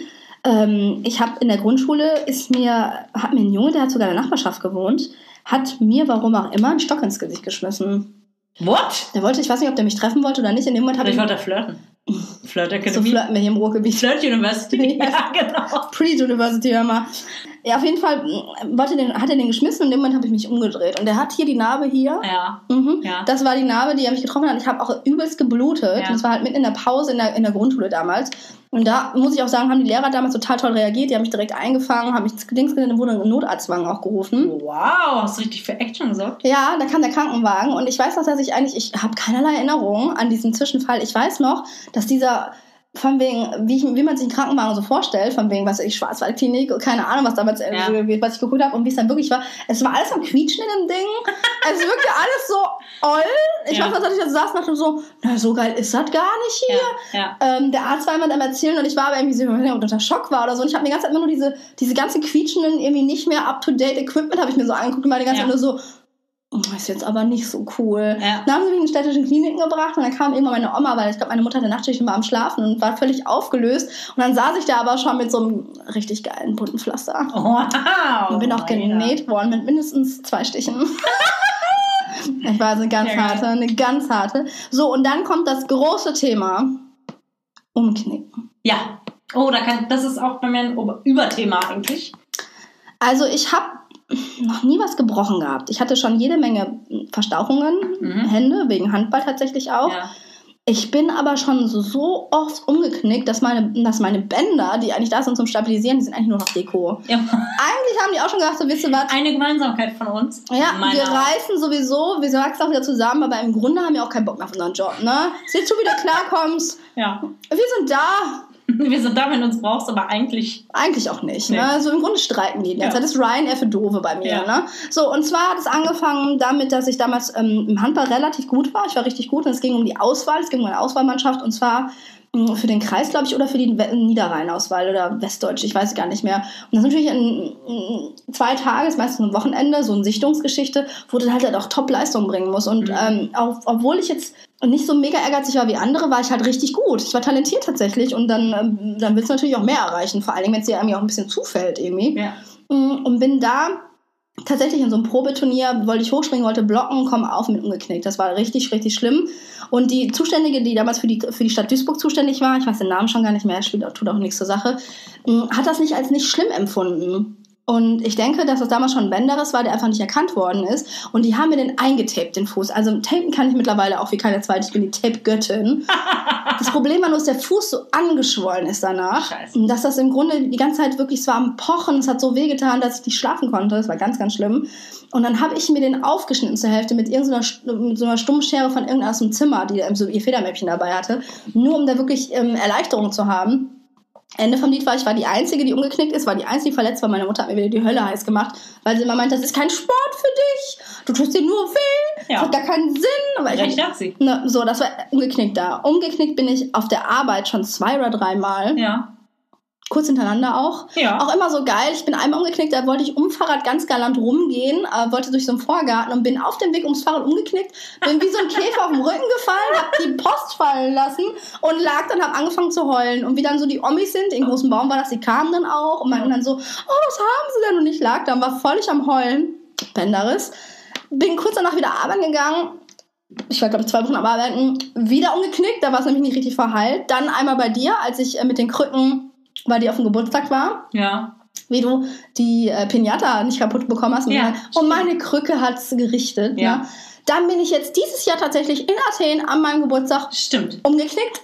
Ich habe in der Grundschule, hat mir ein Junge, der hat sogar in der Nachbarschaft gewohnt, hat mir, warum auch immer, einen Stock ins Gesicht geschmissen. What? Ich weiß nicht, ob der mich treffen wollte oder nicht. In dem Moment Vielleicht wollte er flirten. Flirt Academy. So flirten wir hier im Ruhrgebiet. Flirt University. Ja, genau. Pre-University, hör mal. Ja, auf jeden Fall hat er den geschmissen und in dem Moment habe ich mich umgedreht. Und der hat hier die Narbe hier. Ja. Ja. Das war die Narbe, die er mich getroffen hat. Ich habe auch übelst geblutet. Ja. Das war halt mitten in der Pause in der Grundschule damals. Und da muss ich auch sagen, haben die Lehrer damals total toll reagiert. Die haben mich direkt eingefangen, haben mich ins Dings gesehen, dann wurde ein Notarztwagen auch gerufen. Wow, hast du richtig für Action gesorgt? Ja, da kam der Krankenwagen und ich weiß noch, dass ich habe keinerlei Erinnerung an diesen Zwischenfall. Ich weiß noch, dass dieser, von wegen, wie man sich einen Krankenwagen so vorstellt, von wegen, was weiß ich, Schwarzwaldklinik, keine Ahnung, was damals, was ich geguckt habe und wie es dann wirklich war. Es war alles am Quietschen in dem Ding. Es wirkte alles so oll. Ich weiß noch, dass ich da saß und dachte so, na, so geil ist das gar nicht hier. Ja. Der Arzt war immer am Erzählen und ich war aber irgendwie so, unter Schock war oder so. Und ich habe mir die ganze Zeit immer nur diese ganze quietschenden, irgendwie nicht mehr up-to-date Equipment habe ich mir so angeguckt und war die ganze Zeit nur so, das ist jetzt aber nicht so cool. Ja. Dann haben sie mich in städtischen Kliniken gebracht und dann kam irgendwann meine Oma, weil ich glaube, meine Mutter hatte Nachtschicht und war am Schlafen und war völlig aufgelöst. Und dann saß ich da aber schon mit so einem richtig geilen bunten Pflaster. Wow. Und bin auch genäht worden mit mindestens 2 Stichen. Ich war also eine ganz harte. So, und dann kommt das große Thema: Umknicken. Ja. Oh, das ist auch bei mir ein Überthema eigentlich. Also ich habe noch nie was gebrochen gehabt. Ich hatte schon jede Menge Verstauchungen, Hände, wegen Handball tatsächlich auch. Ja. Ich bin aber schon so oft umgeknickt, dass meine Bänder, die eigentlich da sind zum Stabilisieren, die sind eigentlich nur noch Deko. Ja. Eigentlich haben die auch schon gedacht, so, wisst ihr was? Eine Gemeinsamkeit von uns. Ja, wir reißen sowieso, wir wachsen auch wieder zusammen, aber im Grunde haben wir auch keinen Bock mehr auf unseren Job, ne? Siehst du, wie du klarkommst? Ja. Wir sind da. Wir sind da, wenn du uns brauchst, aber eigentlich auch nicht. Nee. Ne? So im Grunde streiten die. Das ist Ryanair für Doofe bei mir. Ja. Ne? So, und zwar hat es angefangen damit, dass ich damals im Handball relativ gut war. Ich war richtig gut und es ging um die Auswahl. Es ging um eine Auswahlmannschaft und zwar für den Kreis, glaube ich, oder für die Niederrhein-Auswahl oder Westdeutsche, ich weiß gar nicht mehr. Und das ist natürlich in 2 Tagen, meistens ein Wochenende, so eine Sichtungsgeschichte, wo du halt auch Top-Leistung bringen musst. Und obwohl ich jetzt nicht so mega ehrgeizig war wie andere, war ich halt richtig gut. Ich war talentiert tatsächlich und dann willst du natürlich auch mehr erreichen, vor allem, wenn es dir irgendwie auch ein bisschen zufällt irgendwie. Ja. Und bin da tatsächlich in so einem Probeturnier, wollte ich hochspringen, wollte blocken, komm auf, mit umgeknickt. Das war richtig, richtig schlimm. Und die Zuständige, die damals für die Stadt Duisburg zuständig war, ich weiß den Namen schon gar nicht mehr, tut auch nichts zur Sache, hat das nicht als nicht schlimm empfunden. Und ich denke, dass das damals schon ein Bänderriss war, der einfach nicht erkannt worden ist. Und die haben mir den eingetaped, den Fuß. Also tapen kann ich mittlerweile auch wie keine zweite. Ich bin die Tape-Göttin. Das Problem war nur, dass der Fuß so angeschwollen ist danach. Scheiße. Und dass das im Grunde die ganze Zeit wirklich, es war am Pochen, es hat so wehgetan, dass ich nicht schlafen konnte. Das war ganz, ganz schlimm. Und dann habe ich mir den aufgeschnitten zur Hälfte mit so einer Stummschere von irgendeinem aus dem Zimmer, die so ihr Federmäppchen dabei hatte. Nur um da wirklich Erleichterung zu haben. Ende vom Lied war, ich war die Einzige, die umgeknickt ist, war die Einzige, die verletzt war. Meine Mutter hat mir wieder die Hölle heiß gemacht, weil sie immer meint, das ist kein Sport für dich. Du tust dir nur weh. Das hat gar keinen Sinn. Aber Recht hat sie. So, das war umgeknickt da. Umgeknickt bin ich auf der Arbeit schon 2 oder 3 Mal. Ja. Kurz hintereinander auch. Ja. Auch immer so geil. Ich bin einmal umgeknickt, da wollte ich um Fahrrad ganz galant rumgehen, wollte durch so einen Vorgarten und bin auf dem Weg ums Fahrrad umgeknickt, bin wie so ein Käfer auf den Rücken gefallen, hab die Post fallen lassen und lag dann, hab angefangen zu heulen. Und wie dann so die Omis sind, in großen Baum war das, die kamen dann auch und meinten dann so, oh, was haben sie denn? Und ich lag dann, war völlig am Heulen. Bänderriss. Bin kurz danach wieder arbeiten gegangen. Ich war, glaube ich, 2 Wochen am Arbeiten. Wieder umgeknickt, da war es nämlich nicht richtig verheilt. Dann einmal bei dir, als ich mit den Krücken, weil die auf dem Geburtstag war. Ja. Wie du die Pinata nicht kaputt bekommen hast. Und meine Krücke hat es gerichtet. Ja. Ne? Dann bin ich jetzt dieses Jahr tatsächlich in Athen an meinem Geburtstag umgeknickt.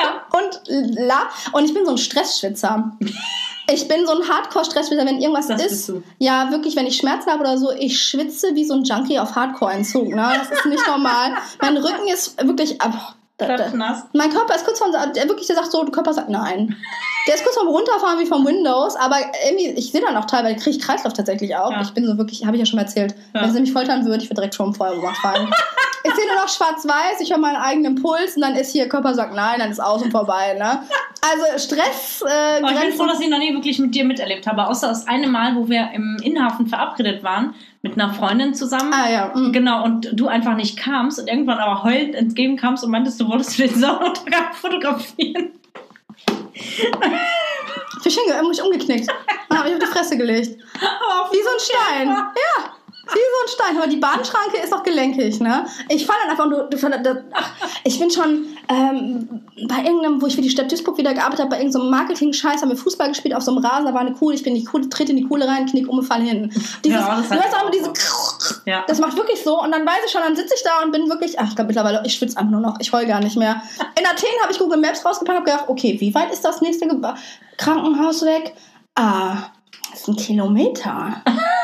Ja. Und ich bin so ein Stressschwitzer. Ich bin so ein Hardcore-Stressschwitzer, wenn irgendwas ist. Ja, wirklich, wenn ich Schmerzen habe oder so, ich schwitze wie so ein Junkie auf Hardcore-Entzug. Ne? Das ist nicht normal. Mein Rücken ist wirklich... Mein Körper ist kurz vorm, der sagt so, der Körper sagt nein. Der ist kurz vorm Runterfahren wie vom Windows, aber irgendwie, ich sehe dann auch teilweise, kriege ich Kreislauf tatsächlich auch. Ja. Ich bin so wirklich, habe ich ja schon mal erzählt, wenn sie mich foltern würde, ich würde direkt schon im Feuer fallen. Ich sehe nur noch schwarz-weiß, ich höre meinen eigenen Puls und dann ist hier, Körper sagt nein, dann ist aus und vorbei. Ne? Also Stress. Ich bin froh, dass ich noch nie wirklich mit dir miterlebt habe, außer das eine Mal, wo wir im Innenhafen verabredet waren, mit einer Freundin zusammen. Ah ja. Mhm. Genau, und du einfach nicht kamst und irgendwann aber heulend entgegenkamst und meintest, du wolltest den Sonnenuntergang fotografieren. mich umgeknickt. Dann habe ich auf die Fresse gelegt. Wie so ein Stein. Ja. Wie so ein Stein. Aber die Bahnschranke ist auch gelenkig, ne? Ich falle dann einfach nur... Ich bin schon bei irgendeinem, wo ich für die Stadt Duisburg wieder gearbeitet habe, bei irgendeinem Marketing-Scheiß, haben wir Fußball gespielt auf so einem Rasen, da war eine Kuh, ich bin in die Kuh, trete in die Kuhle rein, knick um und fall hin. Du weißt auch diese... Ja. Das macht wirklich so und dann weiß ich schon, dann sitze ich da und bin wirklich... Ach, ich glaube mittlerweile, ich schwitze einfach nur noch, ich heul gar nicht mehr. In Athen habe ich Google Maps rausgepackt und habe gedacht, okay, wie weit ist das nächste Krankenhaus weg? Das ist 1 Kilometer.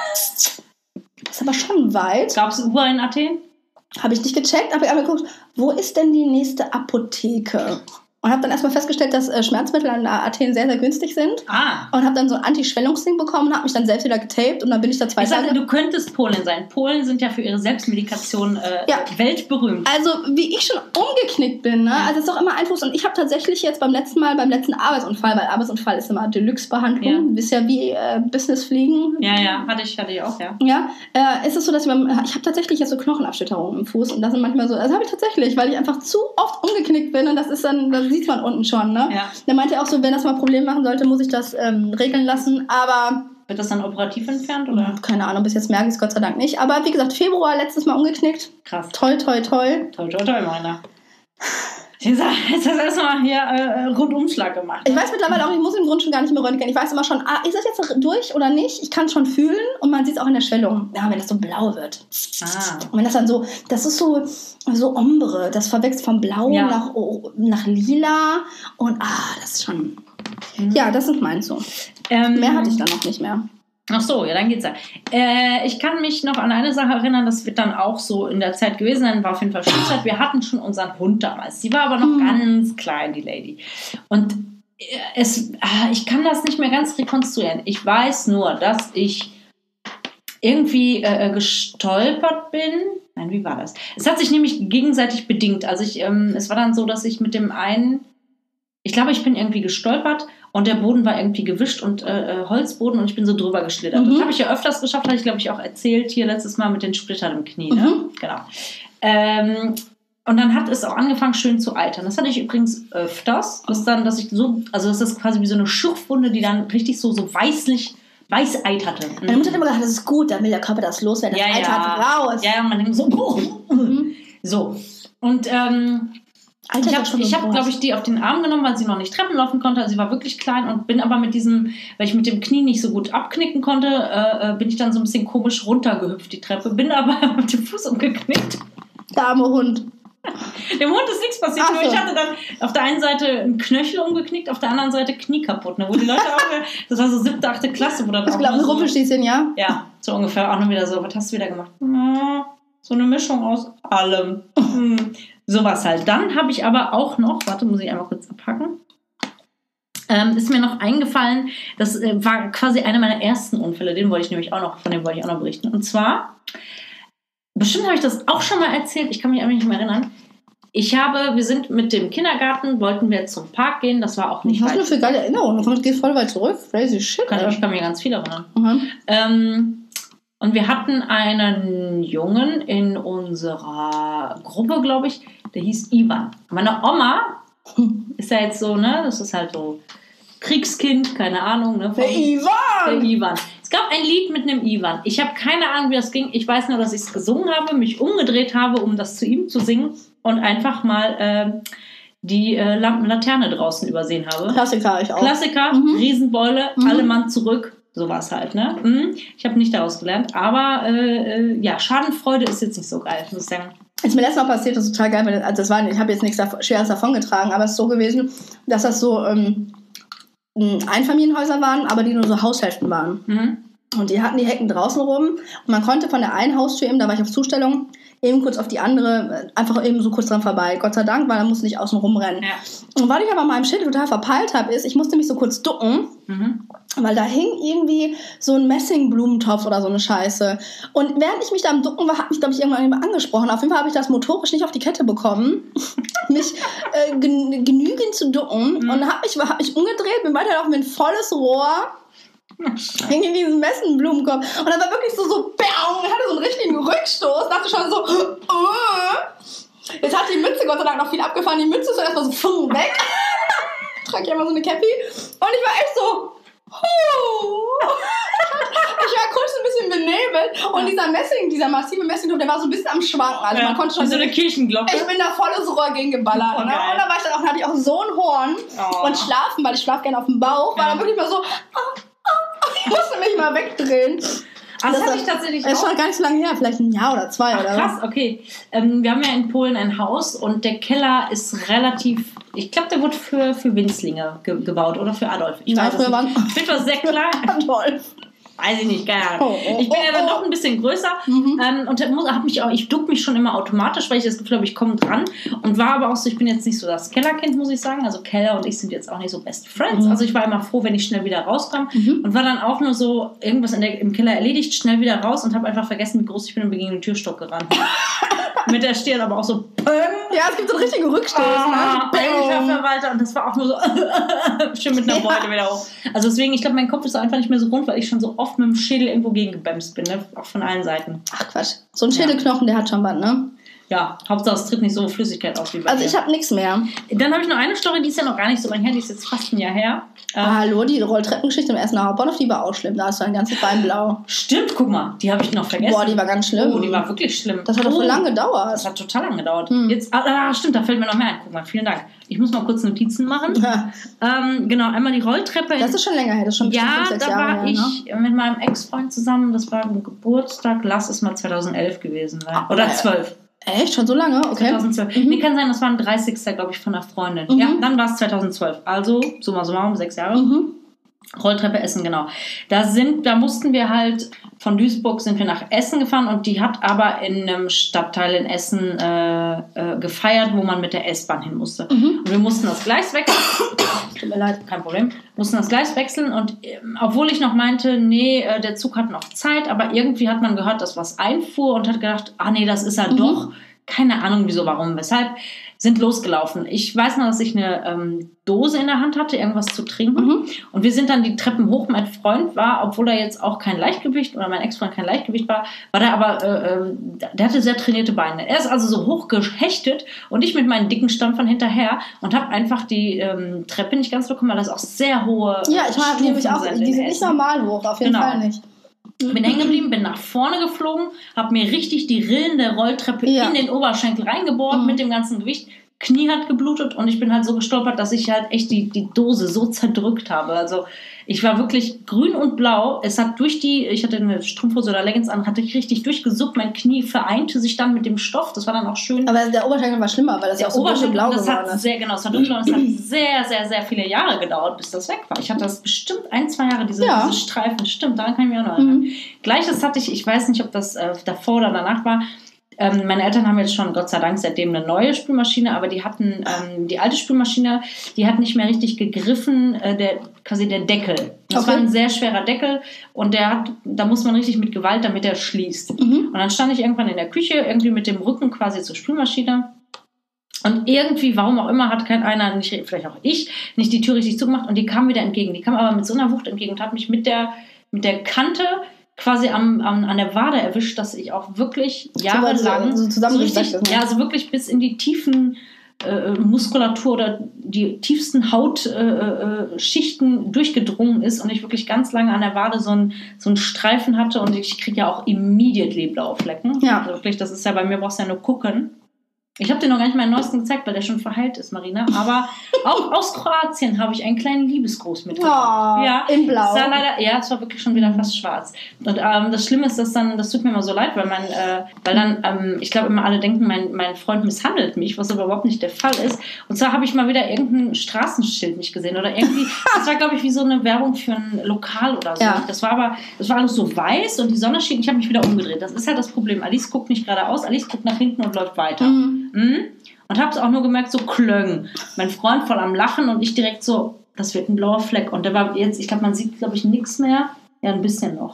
Das ist aber schon weit. Gab es Uber in Athen? Habe ich nicht gecheckt, aber ich habe geguckt, wo ist denn die nächste Apotheke? Und habe dann erstmal festgestellt, dass Schmerzmittel in Athen sehr, sehr günstig sind. Und habe dann so ein Anti-Schwellungsding bekommen und habe mich dann selbst wieder getaped und dann bin ich da 2 Tage... Ich sagte, du könntest Polen sein. Polen sind ja für ihre Selbstmedikation weltberühmt. Also wie ich schon umgeknickt bin, ne? Also es ist doch immer Einfluss. Und ich habe tatsächlich jetzt beim letzten Arbeitsunfall, weil Arbeitsunfall ist immer Deluxe-Behandlung, du bist ja wie Business-Fliegen. Ja, hatte ich auch, ja. Ja, ist es so, dass ich habe tatsächlich jetzt so Knochenabschütterungen im Fuß und das sind manchmal so, also habe ich tatsächlich, weil ich einfach zu oft umgeknickt bin und das ist dann... Das sieht man unten schon, ne? Ja. Der meinte auch so, wenn das mal Probleme machen sollte, muss ich das regeln lassen, aber... Wird das dann operativ entfernt, oder? Keine Ahnung, bis jetzt merke ich es Gott sei Dank nicht. Aber wie gesagt, Februar letztes Mal umgeknickt. Krass. Toll, meiner. Jetzt hast du erstmal hier Rundumschlag gemacht. Ich weiß mittlerweile auch, ich muss im Grunde schon gar nicht mehr röntgen. Ich weiß immer schon, ist das jetzt durch oder nicht? Ich kann es schon fühlen und man sieht es auch in der Schwellung. Ja, wenn das so blau wird. Und wenn das dann so, das ist so Ombre. Das verwechselt von blau nach lila. Und das ist schon... Ja, das ist meins so. Mehr hatte ich dann noch nicht mehr. Ach so, ja, dann geht's ja. Ich kann mich noch an eine Sache erinnern, das wird dann auch so in der Zeit gewesen sein, war auf jeden Fall Schulzeit. Wir hatten schon unseren Hund damals. Die war aber noch ganz klein, die Lady. Und ich kann das nicht mehr ganz rekonstruieren. Ich weiß nur, dass ich irgendwie gestolpert bin. Nein, wie war das? Es hat sich nämlich gegenseitig bedingt. Also es war dann so, dass ich mit dem einen, ich glaube, ich bin irgendwie gestolpert und der Boden war irgendwie gewischt und Holzboden und ich bin so drüber geschlittert. Das habe ich ja öfters geschafft, hatte ich, glaube ich, auch erzählt hier letztes Mal mit den Splittern im Knie. Ne? Genau. Und dann hat es auch angefangen, schön zu eitern. Das hatte ich übrigens öfters, dass das ist quasi wie so eine Schürfwunde, die dann richtig so weißlich weiß eiterte. Meine Mutter hat immer gesagt, das ist gut, dann will der Körper das loswerden, das eitert raus. Ja, man denkt so, so. Und ich habe, glaube ich, die auf den Arm genommen, weil sie noch nicht Treppen laufen konnte. Also sie war wirklich klein und bin aber weil ich mit dem Knie nicht so gut abknicken konnte, bin ich dann so ein bisschen komisch runtergehüpft, die Treppe. Bin aber mit dem Fuß umgeknickt. Der arme Hund. Dem Hund ist nichts passiert, nur ich hatte dann auf der einen Seite einen Knöchel umgeknickt, auf der anderen Seite Knie kaputt. Ne? Wo die Leute auch, das war so 7., 8. Klasse. Wo dann ich glaube, ein Rumpelstilzchen, ja? Ja, so ungefähr. Auch nur wieder so, was hast du wieder gemacht? So eine Mischung aus allem. Sowas halt. Dann habe ich aber auch noch, muss ich einmal kurz abpacken, ist mir noch eingefallen, das war quasi einer meiner ersten Unfälle, von dem wollte ich auch noch berichten. Und zwar, bestimmt habe ich das auch schon mal erzählt, ich kann mich einfach nicht mehr erinnern. Wir sind mit dem Kindergarten, wollten wir zum Park gehen, das war auch nicht weit. Was hast du für geile Erinnerungen? Du gehst voll weit zurück. Crazy shit. Ich kann mir ganz viel erinnern. Und wir hatten einen Jungen in unserer Gruppe, glaube ich, der hieß Ivan. Meine Oma ist ja jetzt so, ne, das ist halt so Kriegskind, keine Ahnung. Ne, der Ivan. Es gab ein Lied mit einem Ivan. Ich habe keine Ahnung, wie das ging. Ich weiß nur, dass ich es gesungen habe, mich umgedreht habe, um das zu ihm zu singen und einfach mal die Laterne draußen übersehen habe. Klassiker, ich auch. Klassiker, Riesenbeule, alle Mann zurück. So war es halt, ne? Ich habe nicht daraus gelernt, aber Schadenfreude ist jetzt nicht so geil, muss ich sagen. Ist mir letztes Mal passiert, das ist total geil, ich habe jetzt nichts Schweres davon getragen, aber es ist so gewesen, dass das so Einfamilienhäuser waren, aber die nur so Haushälften waren. Und die hatten die Hecken draußen rum und man konnte von der einen Haustür eben, da war ich auf Zustellung, eben kurz auf die andere, einfach eben so kurz dran vorbei. Gott sei Dank, weil dann musste ich außen rumrennen. Ja. Und was ich aber mal im Schild total verpeilt habe, ist, ich musste mich so kurz ducken, weil da hing irgendwie so ein Messingblumentopf oder so eine Scheiße. Und während ich mich da am Ducken war, hat mich, glaube ich, irgendwann jemand angesprochen. Auf jeden Fall habe ich das motorisch nicht auf die Kette bekommen, mich genügend zu ducken. Und hab mich umgedreht, bin weitergelaufen, bin volles Rohr. Hing in diesen Messenblumenkopf. Und dann war wirklich so bam, ich hatte so einen richtigen Rückstoß, dachte schon so, Jetzt hat die Mütze Gott sei Dank noch viel abgefahren, die Mütze ist so erstmal so weg. trage ja immer so eine Cappy. Und ich war echt so... Ich war kurz ein bisschen benebelt und dieser massive Messingturm, der war so ein bisschen am Schwanken. Also man konnte schon so eine Kirchenglocke. Ich bin da volles Rohr gegen geballert. Ne? Und da war ich dann auch, hatte ich auch so ein Horn und schlafen, weil ich schlafe gerne auf dem Bauch, war dann wirklich mal so, ich musste mich mal wegdrehen. Das hatte ich tatsächlich auch. Das ist schon gar nicht so lange her, vielleicht ein Jahr oder 2 oder krass, okay. Wir haben ja in Polen ein Haus und der Keller ist relativ, ich glaube, der wurde für Winzlinge gebaut oder für Adolf. Ich weiß früher waren war sehr klein. Adolf. Weiß ich nicht, keine Ahnung. Ich bin ja dann noch ein bisschen größer und ich duck mich schon immer automatisch, weil ich das Gefühl habe, ich komme dran. Und war aber auch so, ich bin jetzt nicht so das Kellerkind, muss ich sagen. Also Keller und ich sind jetzt auch nicht so Best Friends. Also ich war immer froh, wenn ich schnell wieder rauskam und war dann auch nur so irgendwas im Keller erledigt, schnell wieder raus und habe einfach vergessen, wie groß ich bin und bin gegen den Türstock gerannt. Mit der Stirn aber auch so. Ja, es gibt so einen richtigen Rückstoß. Verwalter und das war auch nur so schön mit einer Beute wieder hoch. Also deswegen, ich glaube, mein Kopf ist einfach nicht mehr so rund, weil ich schon so oft mit dem Schädel irgendwo gegengebämst bin, ne? Auch von allen Seiten. Ach Quatsch, so ein Schädelknochen, der hat schon was, ne? Ja, Hauptsache es tritt nicht so Flüssigkeit aus wie bei Also dir. ich habe nichts mehr. Dann habe ich noch eine Story, die ist ja noch gar nicht so lange her, die ist jetzt fast ein Jahr her. Hallo, die Rolltreppengeschichte im Essener Hauptbahnhof, die war auch schlimm. Da hast du ein ganzes Bein blau. Stimmt, guck mal, die habe ich noch vergessen. Boah, die war ganz schlimm. Oh, die war wirklich schlimm. Das hat doch so lange gedauert. Das hat total lange gedauert. Jetzt, stimmt, da fällt mir noch mehr ein. Guck mal, vielen Dank. Ich muss mal kurz Notizen machen. Genau, einmal die Rolltreppe. Das ist schon länger her, das ist schon 5-6 Jahre her. Ja, da war ich mit meinem Ex-Freund zusammen, das war ein Geburtstag, lass es mal 2011 gewesen sein. Oder 12. Echt? Schon so lange? Okay. 2012. Nee, kann sein, das war ein 30. glaube ich, von einer Freundin. Ja, dann war es 2012. Also, summa summarum, 6 Jahre. Rolltreppe Essen, genau. Da mussten wir halt, von Duisburg sind wir nach Essen gefahren und die hat aber in einem Stadtteil in Essen gefeiert, wo man mit der S-Bahn hin musste. Und wir mussten das Gleis wechseln. Tut mir leid, kein Problem. Mussten das Gleis wechseln und obwohl ich noch meinte, nee, der Zug hat noch Zeit, aber irgendwie hat man gehört, dass was einfuhr und hat gedacht, nee, das ist er doch. Keine Ahnung, wieso, warum, weshalb. Sind losgelaufen. Ich weiß noch, dass ich eine Dose in der Hand hatte, irgendwas zu trinken. Und wir sind dann die Treppen hoch. Mein Freund war, obwohl er jetzt auch kein Leichtgewicht oder mein Ex-Freund kein Leichtgewicht war der aber, der hatte sehr trainierte Beine. Er ist also so hoch gehechtet und ich mit meinen dicken Stampfern hinterher und habe einfach die Treppe nicht ganz bekommen, weil das auch sehr hohe Ja, ich meine, die sind nicht normal hoch, auf jeden Fall nicht. Bin hängen geblieben, bin nach vorne geflogen, habe mir richtig die Rillen der Rolltreppe in den Oberschenkel reingebohrt mit dem ganzen Gewicht. Knie hat geblutet und ich bin halt so gestolpert, dass ich halt echt die Dose so zerdrückt habe. Also ich war wirklich grün und blau. Es hat ich hatte eine Strumpfhose oder Leggings an, hatte ich richtig durchgesuppt. Mein Knie vereinte sich dann mit dem Stoff. Das war dann auch schön. Aber der Oberschenkel war schlimmer, weil das ja so dunkelblau geworden ist. Es war dunkel und es hat sehr, sehr, sehr viele Jahre gedauert, bis das weg war. Ich hatte das bestimmt 1-2 Jahre, diese Streifen. Stimmt, daran kann ich mich auch noch erinnern. Gleiches hatte ich weiß nicht, ob das davor oder danach war. Meine Eltern haben jetzt schon, Gott sei Dank, seitdem eine neue Spülmaschine, aber die hatten die alte Spülmaschine, die hat nicht mehr richtig gegriffen, quasi der Deckel. Das war ein sehr schwerer Deckel und da muss man richtig mit Gewalt, damit er schließt. Und dann stand ich irgendwann in der Küche, irgendwie mit dem Rücken quasi zur Spülmaschine. Und irgendwie, warum auch immer, hat keiner, vielleicht auch ich, nicht die Tür richtig zugemacht und die kam wieder entgegen. Die kam aber mit so einer Wucht entgegen und hat mich mit der Kante quasi an der Wade erwischt, dass ich auch wirklich jahrelang also wirklich bis in die tiefen Muskulatur oder die tiefsten Hautschichten durchgedrungen ist und ich wirklich ganz lange an der Wade so einen Streifen hatte und ich kriege ja auch immediately blaue Flecken. Ja. Also wirklich, das ist ja bei mir, brauchst du ja nur gucken. Ich habe dir noch gar nicht meinen neuesten gezeigt, weil der schon verheilt ist, Marina. Aber auch aus Kroatien habe ich einen kleinen Liebesgruß mitgebracht. Oh, ja, in Blau. Es war wirklich schon wieder fast schwarz. Und das Schlimme ist, das tut mir immer so leid, weil ich glaube immer alle denken, mein Freund misshandelt mich, was aber überhaupt nicht der Fall ist. Und zwar habe ich mal wieder irgendein Straßenschild nicht gesehen oder irgendwie, das war glaube ich wie so eine Werbung für ein Lokal oder so. Ja. Das war alles so weiß und die Sonne schien, ich habe mich wieder umgedreht. Das ist halt das Problem. Alice guckt nicht geradeaus, Alice guckt nach hinten und läuft weiter. Und habe es auch nur gemerkt, so klöng. Mein Freund voll am Lachen und ich direkt so, das wird ein blauer Fleck. Und der war jetzt, ich glaube, man sieht, glaube ich, nichts mehr. Ja, ein bisschen noch.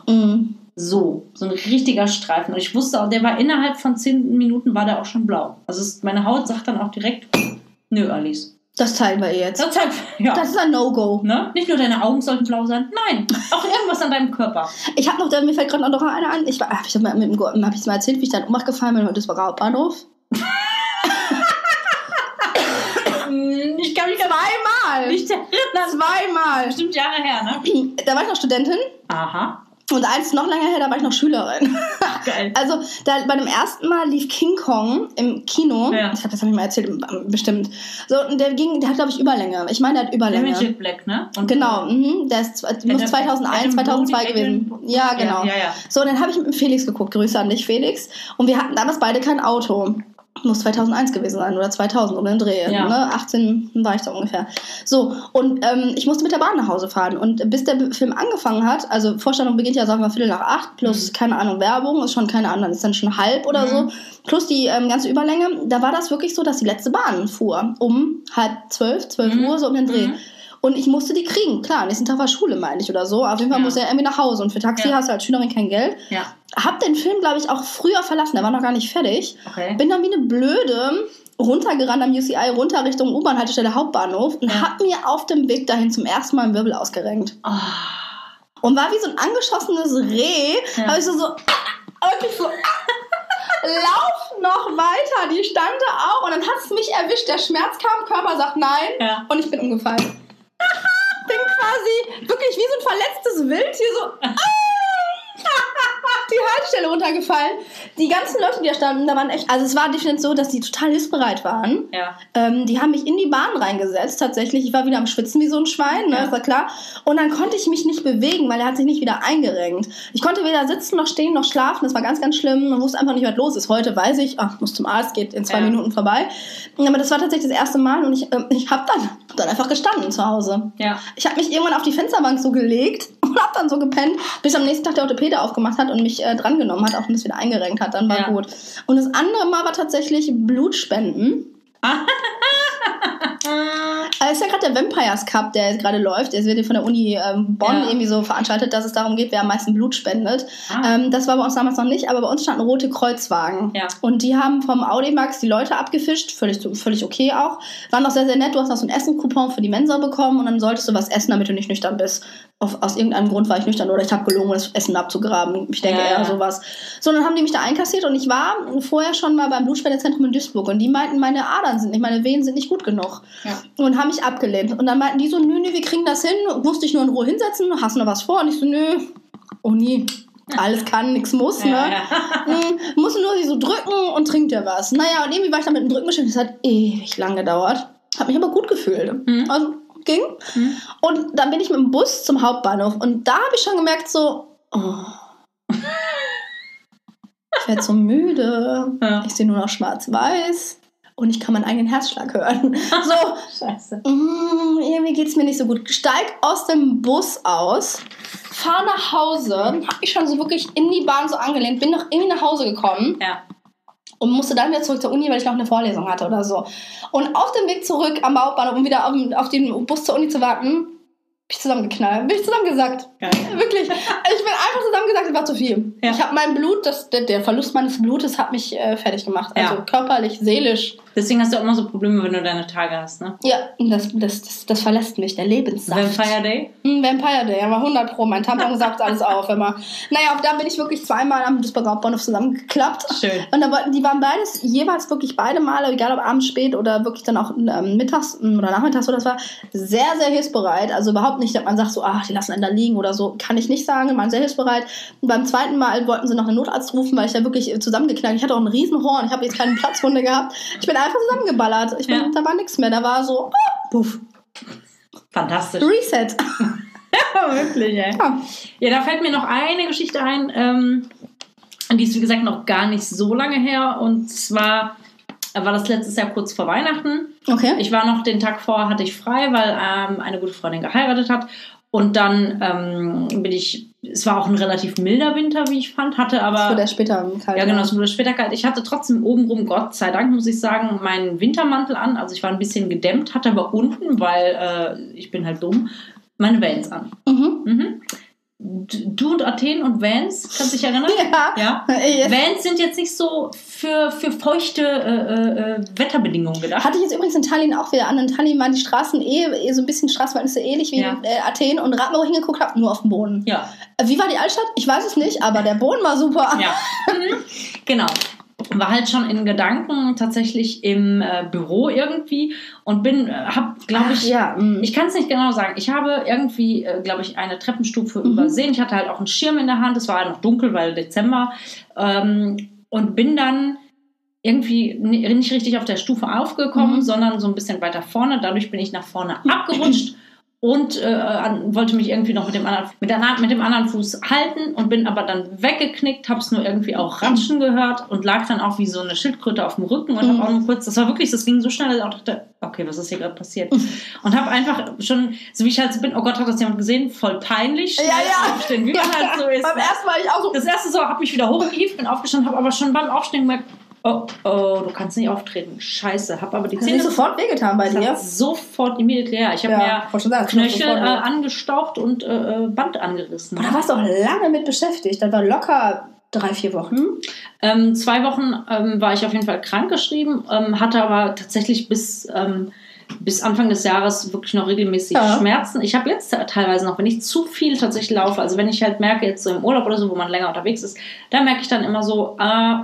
So ein richtiger Streifen. Und ich wusste auch, der war innerhalb von 10 Minuten war der auch schon blau. Also meine Haut sagt dann auch direkt, nö, Alice. Das zeigen wir jetzt. Das ist ein No-Go. Ne? Nicht nur deine Augen sollten blau sein, nein, auch irgendwas an deinem Körper. Ich habe mir fällt gerade noch einer an. Hab ich mal erzählt, wie ich da in Ohnmacht gefallen bin und das war Hauptbahnhof. Ich kann mich zweimal. Zweimal. Nicht erinnern. Zweimal. Bestimmt Jahre her, ne? Da war ich noch Studentin. Aha. Und eins noch länger her, da war ich noch Schülerin. Geil. Also bei dem ersten Mal lief King Kong im Kino. Ja. Ich glaube, das habe ich mal erzählt, bestimmt. So, und der hat, glaube ich, Überlänge. Ich meine, der hat Überlänge. Der mit Black, ne? Und genau, der muss 2001, 2002 gewesen. Ja, genau. Ja. So, und dann habe ich mit dem Felix geguckt. Grüße an dich, Felix. Und wir hatten damals beide kein Auto. Muss 2001 gewesen sein oder 2000 um den Dreh. Ja. Ne? 18 war ich da ungefähr. So, und ich musste mit der Bahn nach Hause fahren. Und bis der Film angefangen hat, also Vorstellung beginnt ja, sagen wir, 7:45 plus, keine Ahnung, Werbung, ist schon keine Ahnung, ist dann schon halb oder so. Plus die ganze Überlänge. Da war das wirklich so, dass die letzte Bahn fuhr. Um 11:30, 12 Uhr, so um den Dreh. Und ich musste die kriegen. Klar, nächsten Tag war Schule, meine ich, oder so. Auf jeden Fall musste er irgendwie nach Hause. Und für Taxi hast du als Schülerin kein Geld. Ja. Hab den Film, glaube ich, auch früher verlassen. Der war noch gar nicht fertig. Okay. Bin dann wie eine Blöde runtergerannt am UCI, runter Richtung U-Bahn-Haltestelle Hauptbahnhof und hab mir auf dem Weg dahin zum ersten Mal einen Wirbel ausgerenkt. Oh. Und war wie so ein angeschossenes Reh. Hab ich so wirklich so... Lauf noch weiter. Die stand da auch. Und dann hat es mich erwischt. Der Schmerz kam, Körper sagt nein. Ja. Und ich bin umgefallen. Bin quasi wirklich wie so ein verletztes Wild hier so... die Haltestelle runtergefallen. Die ganzen Leute, die da standen, da waren echt... Also es war definitiv so, dass die total hilfsbereit waren. Ja. Die haben mich in die Bahn reingesetzt, tatsächlich. Ich war wieder am Schwitzen wie so ein Schwein, ne, ist ja klar. Und dann konnte ich mich nicht bewegen, weil er hat sich nicht wieder eingerenkt. Ich konnte weder sitzen, noch stehen, noch schlafen. Das war ganz, ganz schlimm. Man wusste einfach nicht, was los ist. Heute weiß ich, muss zum Arzt, geht in 2 Minuten vorbei. Aber das war tatsächlich das erste Mal und ich habe dann einfach gestanden zu Hause. Ja. Ich habe mich irgendwann auf die Fensterbank so gelegt und habe dann so gepennt, bis am nächsten Tag der Orthopäde aufgemacht hat und mich drangenommen hat, auch wenn es wieder eingerenkt hat, dann war gut. Und das andere Mal war tatsächlich Blutspenden. Es ist ja gerade der Vampires Cup, der jetzt gerade läuft. Der wird von der Uni Bonn irgendwie so veranstaltet, dass es darum geht, wer am meisten Blut spendet. Das war bei uns damals noch nicht, aber bei uns standen rote Kreuzwagen. Ja. Und die haben vom Audimax die Leute abgefischt, völlig okay auch. Waren auch sehr, sehr nett. Du hast noch so einen Essencoupon für die Mensa bekommen und dann solltest du was essen, damit du nicht nüchtern bist. Aus irgendeinem Grund war ich nüchtern oder ich habe gelogen, das Essen abzugraben. Ich denke eher sowas. So, dann haben die mich da einkassiert und ich war vorher schon mal beim Blutspendezentrum in Duisburg und die meinten, meine Venen sind nicht gut genug. Ja. Und haben mich abgelehnt. Und dann meinten die so, nö, wir kriegen das hin. Musste ich nur in Ruhe hinsetzen, hast du noch was vor? Und ich so, nö, oh nie. Alles kann, nichts muss, ne? Musste nur so drücken und trinkt ja was. Naja, und irgendwie war ich da mit dem Drücken beschäftigt. Das hat ewig lang gedauert. Hat mich aber gut gefühlt. Also, ging. Und dann bin ich mit dem Bus zum Hauptbahnhof und da habe ich schon gemerkt so, ich werde so müde, ich sehe nur noch schwarz-weiß und ich kann meinen eigenen Herzschlag hören. So, scheiße. Irgendwie geht es mir nicht so gut. Steig aus dem Bus aus, fahr nach Hause, habe mich schon so wirklich in die Bahn so angelehnt, bin noch irgendwie nach Hause gekommen. Ja. Und musste dann wieder zurück zur Uni, weil ich noch eine Vorlesung hatte oder so. Und auf dem Weg zurück am Hauptbahnhof, um wieder auf den Bus zur Uni zu warten, bin ich zusammengeknallt. Bin ich zusammengesackt. Geil. Wirklich. Ich bin einfach zusammengesackt, es war zu viel. Ja. Ich habe mein Blut, der Verlust meines Blutes hat mich fertig gemacht. Also körperlich, seelisch. Deswegen hast du auch immer so Probleme, wenn du deine Tage hast, ne? Ja, das verlässt mich, der Lebenssaft. Vampire Day? Vampire Day, aber 100 Pro. Mein Tampon saugt alles auf immer. Naja, und dann bin ich wirklich 2-mal am Duisburger Hauptbahnhof zusammengeklappt. Schön. Und die waren beides, jeweils wirklich beide Male, egal ob abends spät oder wirklich dann auch mittags oder nachmittags oder das war, sehr, sehr hilfsbereit. Also überhaupt nicht, dass man sagt so, die lassen einen da liegen oder so. Kann ich nicht sagen, waren sehr hilfsbereit. Und beim zweiten Mal wollten sie noch einen Notarzt rufen, weil ich da wirklich zusammengeknallt. Ich hatte auch einen riesen Horn. Ich habe jetzt keine Platzwunde gehabt. Ich bin einfach zusammengeballert. Da war nichts mehr. Da war so, puff. Fantastisch. Reset. Ja, wirklich, ey. Ja, da fällt mir noch eine Geschichte ein, die ist, wie gesagt, noch gar nicht so lange her. Und zwar war das letztes Jahr kurz vor Weihnachten. Okay. Ich war noch den Tag vor, hatte ich frei, weil eine gute Freundin geheiratet hat. Und dann es war auch ein relativ milder Winter, wie ich fand, hatte aber... Es wurde später kalt. Ja, genau, es wurde später kalt. Ich hatte trotzdem obenrum, Gott sei Dank, muss ich sagen, meinen Wintermantel an. Also ich war ein bisschen gedämmt, hatte aber unten, weil ich bin halt dumm, meine Vans an. Du und Athen und Vans, kannst du dich erinnern? Ja. Vans sind jetzt nicht so für feuchte Wetterbedingungen gedacht. Hatte ich jetzt übrigens in Tallinn auch wieder an. In Tallinn waren die Straßen so ein bisschen Straßenverhältnisse ähnlich wie in Athen und rat mal, wo ich hingeguckt habe, nur auf dem Boden. Ja. Wie war die Altstadt? Ich weiß es nicht, aber der Boden war super. Ja. Genau. war halt schon in Gedanken tatsächlich im Büro irgendwie und habe, glaube ich, ich kann es nicht genau sagen, ich habe irgendwie, glaube ich, eine Treppenstufe übersehen. Ich hatte halt auch einen Schirm in der Hand, es war halt noch dunkel, weil Dezember, und bin dann irgendwie nicht richtig auf der Stufe aufgekommen, sondern so ein bisschen weiter vorne. Dadurch bin ich nach vorne abgerutscht und wollte mich irgendwie noch mit dem anderen Fuß halten und bin aber dann weggeknickt, habe es nur irgendwie auch ratschen gehört und lag dann auch wie so eine Schildkröte auf dem Rücken und habe auch nur kurz, das ging so schnell, dass ich auch dachte, okay, was ist hier gerade passiert? Und habe einfach schon, so wie ich halt so bin, oh Gott, hat das jemand gesehen? Voll peinlich, schnell aufstehen, wie man halt so ist. Beim ersten Mal ich auch so. Das erste so, habe mich wieder hochgehievt, bin aufgestanden, habe aber schon beim Aufstehen gemerkt, oh, du kannst nicht auftreten. Scheiße. Hab aber die Zähne... Hast du sofort wehgetan bei dir? Sofort immediately, ja. Ich habe mir Knöchel angestaucht und Band angerissen. Da warst du auch lange mit beschäftigt. Das war locker 3-4 Wochen. 2 Wochen war ich auf jeden Fall krankgeschrieben, hatte aber tatsächlich bis Anfang des Jahres wirklich noch regelmäßig Schmerzen. Ich habe jetzt teilweise noch, wenn ich zu viel tatsächlich laufe, also wenn ich halt merke, jetzt so im Urlaub oder so, wo man länger unterwegs ist, da merke ich dann immer so,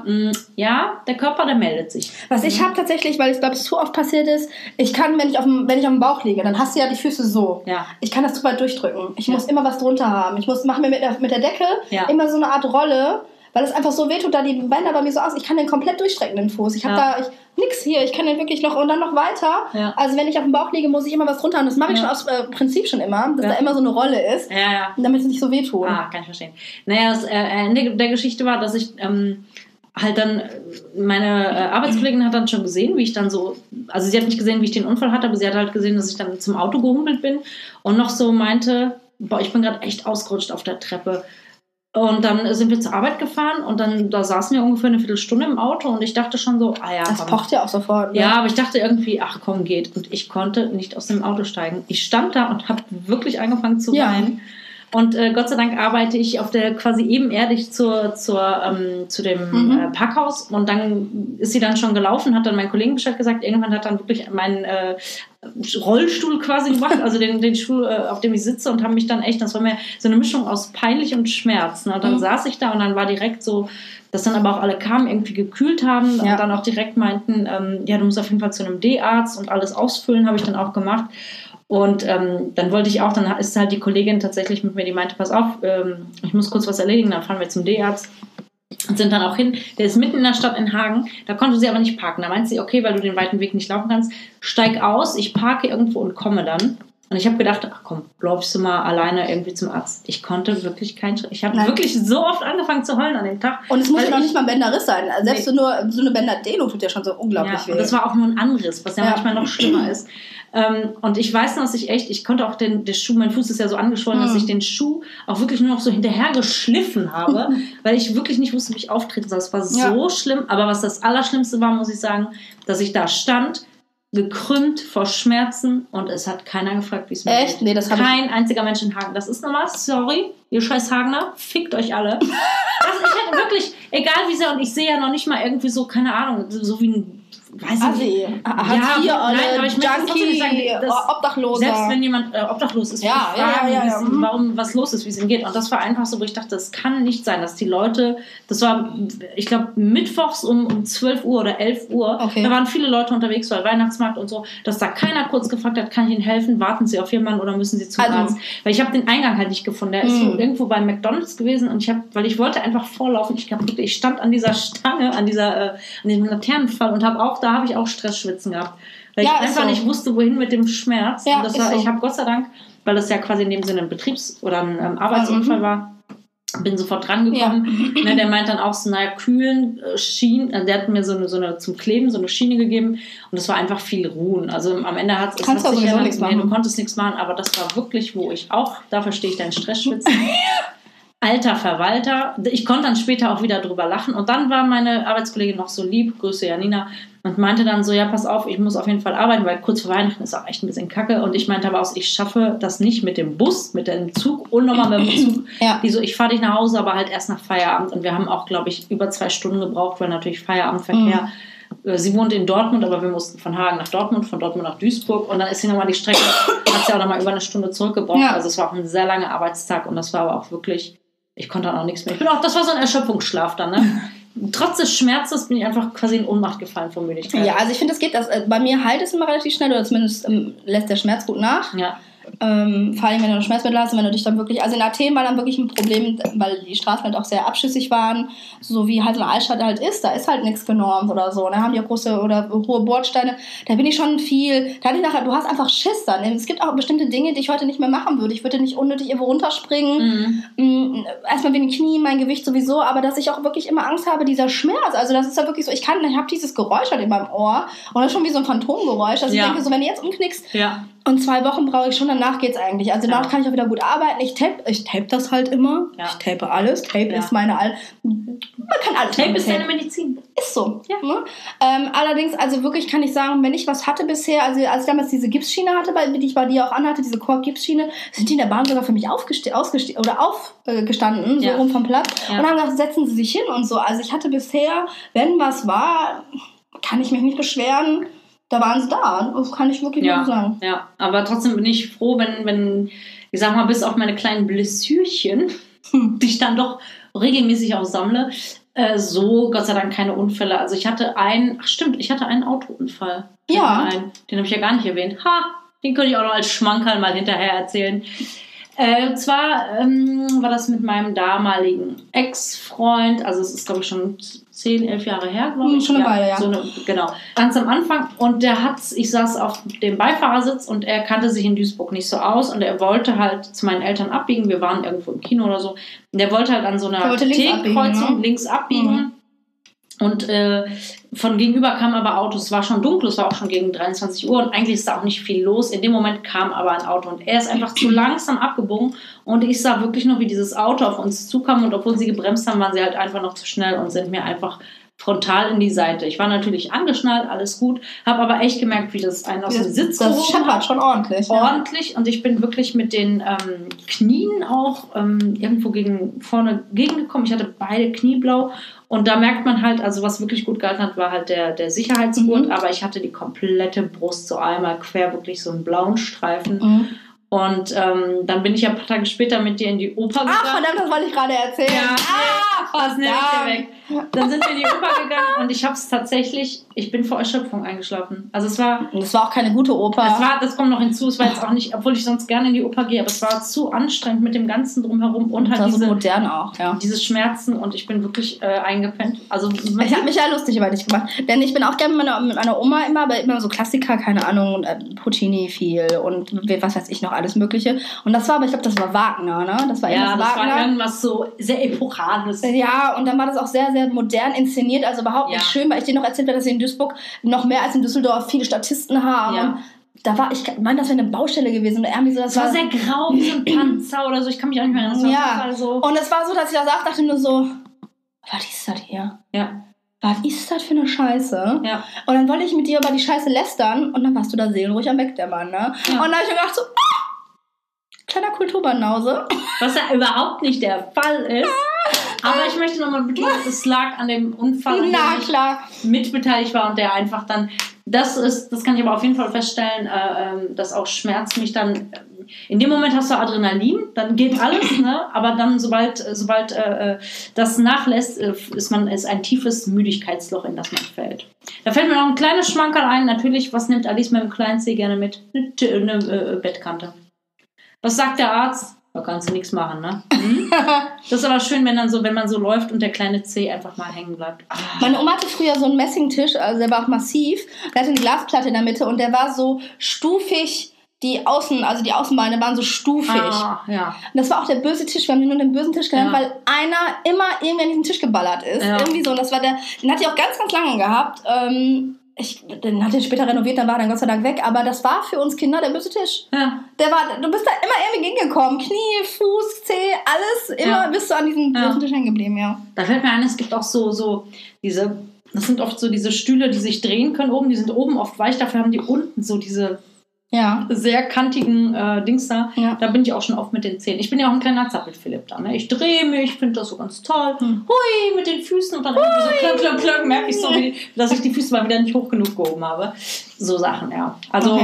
der Körper, der meldet sich. Was ich habe tatsächlich, weil ich glaube, es zu oft passiert ist, ich kann, wenn ich auf dem Bauch liege, dann hast du ja die Füße so. Ja. Ich kann das zu weit durchdrücken. Ich muss immer was drunter haben. Ich mache mir mit der Decke immer so eine Art Rolle, weil es einfach so wehtut, da die Bänder bei mir so aus. Ich kann den komplett durchstrecken, den Fuß. Ich habe nix hier. Ich kann den wirklich noch und dann noch weiter. Ja. Also wenn ich auf dem Bauch liege, muss ich immer was drunter haben. Das mache ich schon aus Prinzip schon immer, dass da immer so eine Rolle ist, damit es nicht so wehtut. Kann ich verstehen. Naja, das Ende der Geschichte war, dass ich halt dann, meine Arbeitskollegin hat dann schon gesehen, wie ich dann so, also sie hat nicht gesehen, wie ich den Unfall hatte, aber sie hat halt gesehen, dass ich dann zum Auto gehumpelt bin und noch so meinte, ich bin gerade echt ausgerutscht auf der Treppe. Und dann sind wir zur Arbeit gefahren und dann da saßen wir ungefähr eine Viertelstunde im Auto und ich dachte schon so, das pocht ja auch sofort. Ne? Ja, aber ich dachte irgendwie, komm, geht. Und ich konnte nicht aus dem Auto steigen. Ich stand da und habe wirklich angefangen zu weinen. Und Gott sei Dank arbeite ich auf der quasi ebenerdig zu dem Parkhaus und dann ist sie dann schon gelaufen, hat dann meinen Kollegen Bescheid gesagt. Irgendwann hat dann wirklich meinen Rollstuhl quasi gemacht, also den Stuhl, auf dem ich sitze und haben mich dann echt, das war mir so eine Mischung aus peinlich und Schmerz. Ne? Und dann saß ich da und dann war direkt so, dass dann aber auch alle kamen, irgendwie gekühlt haben und dann auch direkt meinten, du musst auf jeden Fall zu einem D-Arzt und alles ausfüllen, habe ich dann auch gemacht. Und dann wollte ich auch, dann ist halt die Kollegin tatsächlich mit mir, die meinte, pass auf, ich muss kurz was erledigen, dann fahren wir zum D-Arzt und sind dann auch hin. Der ist mitten in der Stadt in Hagen, da konnte sie aber nicht parken. Da meinte sie, okay, weil du den weiten Weg nicht laufen kannst, steig aus, ich parke irgendwo und komme dann. Und ich habe gedacht, komm, läufst du mal alleine irgendwie zum Arzt. Ich konnte wirklich keinen Schritt. Ich habe wirklich so oft angefangen zu heulen an dem Tag. Und es muss ja noch nicht mal ein Bänderriss sein. Also selbst nur so eine Bänderdehnung tut ja schon so unglaublich weh. Und das war auch nur ein Anriss, was ja manchmal noch schlimmer ist. Und ich weiß noch, dass ich konnte auch den Schuh, mein Fuß ist ja so angeschwollen, dass ich den Schuh auch wirklich nur noch so hinterher geschliffen habe, weil ich wirklich nicht wusste, wie ich auftreten soll. Es war so schlimm. Aber was das Allerschlimmste war, muss ich sagen, dass ich da stand, gekrümmt vor Schmerzen und es hat keiner gefragt, wie es mir geht. Echt? Nee, das habe Kein einziger Mensch in Hagen. Das ist normal, sorry, ihr scheiß Hagener, fickt euch alle. Also ich hätte wirklich, egal wie sehr, und ich sehe ja noch nicht mal irgendwie so, keine Ahnung, so wie ein, weiß ich nicht. Aber ich Junkie, sagen, Obdachloser. Selbst wenn jemand obdachlos ist, warum was los ist, wie es ihm geht. Und das war einfach so, wo ich dachte, das kann nicht sein, dass die Leute, das war, ich glaube, mittwochs um 12 Uhr oder 11 Uhr, da waren viele Leute unterwegs, weil Weihnachtsmarkt und so, dass da keiner kurz gefragt hat, kann ich Ihnen helfen, warten Sie auf jemanden oder müssen Sie zum Arzt? Weil ich habe den Eingang halt nicht gefunden. Der ist so irgendwo bei McDonald's gewesen und weil ich wollte einfach vorlaufen. Ich stand an dieser Stange, an diesem Laternenfall und da habe ich auch Stressschwitzen gehabt. Weil ich einfach nicht wusste, wohin mit dem Schmerz. Ja, und ich habe Gott sei Dank, weil das ja quasi in dem Sinne ein oder ein Arbeitsunfall war, bin sofort dran gekommen. Ja. Der meint dann auch so, kühlen Schienen, der hat mir so eine zum Kleben, so eine Schiene gegeben und das war einfach viel Ruhen. Also am Ende du konntest nichts machen, aber das war wirklich, wo ich auch, da verstehe ich deinen Stressschwitzen. Alter Verwalter. Ich konnte dann später auch wieder drüber lachen. Und dann war meine Arbeitskollegin noch so lieb, Grüße Janina, und meinte dann so, ja, pass auf, ich muss auf jeden Fall arbeiten, weil kurz vor Weihnachten ist auch echt ein bisschen kacke. Und ich meinte aber auch, ich schaffe das nicht mit dem Bus, mit dem Zug und nochmal mit dem Zug. Die so, ich fahre dich nach Hause, aber halt erst nach Feierabend. Und wir haben auch, glaube ich, über 2 Stunden gebraucht, weil natürlich Feierabendverkehr. Sie wohnt in Dortmund, aber wir mussten von Hagen nach Dortmund, von Dortmund nach Duisburg. Und dann ist sie nochmal die Strecke, hat sie auch nochmal über eine Stunde zurückgebraucht. Ja. Also es war auch ein sehr langer Arbeitstag und das war aber auch wirklich... Ich konnte dann auch nichts mehr. Das war so ein Erschöpfungsschlaf dann, ne? trotz des Schmerzes bin ich einfach quasi in Ohnmacht gefallen vor Müdigkeit. Ja, also ich finde, bei mir heilt es immer relativ schnell, oder zumindest lässt der Schmerz gut nach. Ja. Vor allem, wenn du noch Schmerzmittel hast, wenn du dich dann wirklich, also in Athen war dann wirklich ein Problem, weil die Straßen halt auch sehr abschüssig waren, so wie halt so eine Altstadt halt ist, da ist halt nichts genormt oder so, da haben die auch große oder hohe Bordsteine, da bin ich schon viel, da hatte ich nachher, du hast einfach Schiss dann, es gibt auch bestimmte Dinge, die ich heute nicht mehr machen würde, ich würde nicht unnötig irgendwo runterspringen, erstmal wegen den Knien, mein Gewicht sowieso, aber dass ich auch wirklich immer Angst habe, dieser Schmerz, also das ist ja wirklich so, ich habe dieses Geräusch halt in meinem Ohr und das ist schon wie so ein Phantomgeräusch, dass ich denke, so wenn du jetzt umknickst, und 2 Wochen brauche ich schon, danach geht's eigentlich. Also danach kann ich auch wieder gut arbeiten. Ich tape das halt immer. Ja. Ich tape alles. Tape ist meine man kann alles. Tape ist deine Medizin. Ist so. Ja. Ne? Allerdings, also wirklich kann ich sagen, wenn ich was hatte bisher, also als ich damals diese Gipsschiene hatte, die ich bei dir auch anhatte, diese Kork-Gipsschiene, sind die in der Bahn sogar für mich aufgestanden, so rum vom Platz. Ja. Und haben gesagt, setzen Sie sich hin und so. Also ich hatte bisher, wenn was war, kann ich mich nicht beschweren. Da waren sie da, das kann ich wirklich nicht sagen. Ja, aber trotzdem bin ich froh, wenn ich sag mal, bis auf meine kleinen Blessürchen, die ich dann doch regelmäßig auch sammle, so Gott sei Dank keine Unfälle. Also ich hatte einen Autounfall. Ja. Den habe ich ja gar nicht erwähnt. Den könnte ich auch noch als Schmankerl mal hinterher erzählen. Und zwar war das mit meinem damaligen Ex-Freund, also es ist glaube ich schon 10, 11 Jahre her, glaube ich. Schon eine Weile, ja. Genau, ganz am Anfang und ich saß auf dem Beifahrersitz und er kannte sich in Duisburg nicht so aus und er wollte halt zu meinen Eltern abbiegen, wir waren irgendwo im Kino oder so und der wollte halt an so einer T-Kreuzung links abbiegen. Und von gegenüber kamen aber Autos, es war schon dunkel, es war auch schon gegen 23 Uhr und eigentlich ist da auch nicht viel los. In dem Moment kam aber ein Auto und er ist einfach zu langsam abgebogen und ich sah wirklich noch, wie dieses Auto auf uns zukam und obwohl sie gebremst haben, waren sie halt einfach noch zu schnell und sind mir einfach frontal in die Seite. Ich war natürlich angeschnallt, alles gut, habe aber echt gemerkt, wie das einen aus dem Sitz gehoben hat. Das scheppert schon ordentlich. Ordentlich und ich bin wirklich mit den Knien auch irgendwo vorne gegengekommen. Ich hatte beide Knie blau. Und da merkt man halt, also was wirklich gut gehalten hat, war halt der Sicherheitsgurt, aber ich hatte die komplette Brust so einmal quer, wirklich so einen blauen Streifen. Und dann bin ich ja ein paar Tage später mit dir in die Oper gegangen. Ach, verdammt, das wollte ich gerade erzählen. Was nehme ich dir weg? Dann sind wir in die Oper gegangen und ich habe es tatsächlich, ich bin vor Erschöpfung eingeschlafen. Also es war auch keine gute Oper. Das kommt noch hinzu, es war jetzt auch nicht, obwohl ich sonst gerne in die Oper gehe, aber es war zu anstrengend mit dem Ganzen drumherum und halt so modern auch, diese Schmerzen und ich bin wirklich eingepennt. Also ich habe mich ja lustig über dich gemacht, denn ich bin auch gerne mit meiner Oma immer so Klassiker, keine Ahnung, Puccini viel und was weiß ich noch, alles Mögliche. Und das war, aber ich glaube, das war Wagner, ne? Das war irgendwas so sehr Epochales. Ja, und dann war das auch sehr, sehr modern inszeniert, also überhaupt nicht schön, weil ich dir noch erzählt habe, dass sie in Duisburg noch mehr als in Düsseldorf viele Statisten haben. Ja. Da war, ich meine, das wäre eine Baustelle gewesen. Das war sehr grau, wie so ein Panzer oder so, ich kann mich auch nicht mehr erinnern. Und es war so, dass ich da saß, dachte nur so, was ist das hier? Ja. Was ist das für eine Scheiße? Ja. Und dann wollte ich mit dir über die Scheiße lästern und dann warst du da seelenruhig am Wegdämmern, ne? Ja. Und dann habe ich mir gedacht so, kleiner Kulturbanause. Was ja überhaupt nicht der Fall ist. Aber ich möchte nochmal betonen, es lag an dem Unfall, an dem ich mitbeteiligt war und der einfach dann, das kann ich aber auf jeden Fall feststellen, dass auch Schmerz mich dann, in dem Moment hast du Adrenalin, dann geht alles, ne? Aber dann, sobald das nachlässt, ist ein tiefes Müdigkeitsloch, in das man fällt. Da fällt mir noch ein kleines Schmankerl ein, natürlich, was nimmt Alice mit dem kleinen C gerne mit? Eine Bettkante. Was sagt der Arzt? Da kannst du nichts machen, ne? Das ist aber schön, wenn man so läuft und der kleine Zeh einfach mal hängen bleibt. Meine Oma hatte früher so einen Messingtisch, also der war auch massiv. Der hatte eine Glasplatte in der Mitte und der war so stufig, die Außenbeine waren so stufig. Ja. Und das war auch der böse Tisch, wir haben ihn nur den bösen Tisch genannt, weil einer immer irgendwie an diesen Tisch geballert ist. Ja. Irgendwie so, und das war den hatte ich auch ganz, ganz lange gehabt. Den hat er später renoviert, dann war er dann Gott sei Dank weg, aber das war für uns Kinder der böse Tisch. Ja. Du bist da immer irgendwie hingekommen, Knie, Fuß, Zeh, alles, immer bist du an diesem bösen Tisch hängen geblieben, ja. Da fällt mir ein, es gibt auch so diese, das sind oft so diese Stühle, die sich drehen können oben, die sind oben oft weich, dafür haben die unten so diese sehr kantigen Dings da. Ja. Da bin ich auch schon oft mit den Zähnen. Ich bin ja auch ein kleiner Zappel-Philipp da. Ne? Ich drehe mich, finde das so ganz toll. Hui, mit den Füßen und dann irgendwie so klöck, merke ich so, dass ich die Füße mal wieder nicht hoch genug gehoben habe. So Sachen, ja. Also,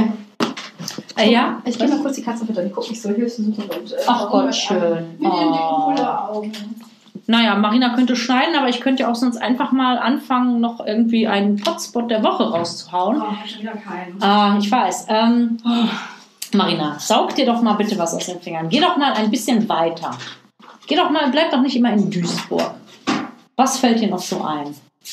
ja. Ich gehe mal kurz die Katze füttern, die guckt mich so Hilfen suchen und ach Gott, schön. Mit ihren dicken Augen. Naja, Marina könnte schneiden, aber ich könnte ja auch sonst einfach mal anfangen, noch irgendwie einen Potspot der Woche rauszuhauen. Oh, ich hab schon wieder keinen. Ich weiß. Marina, saug dir doch mal bitte was aus den Fingern. Geh doch mal ein bisschen weiter. Bleib doch nicht immer in Duisburg. Was fällt dir noch so ein?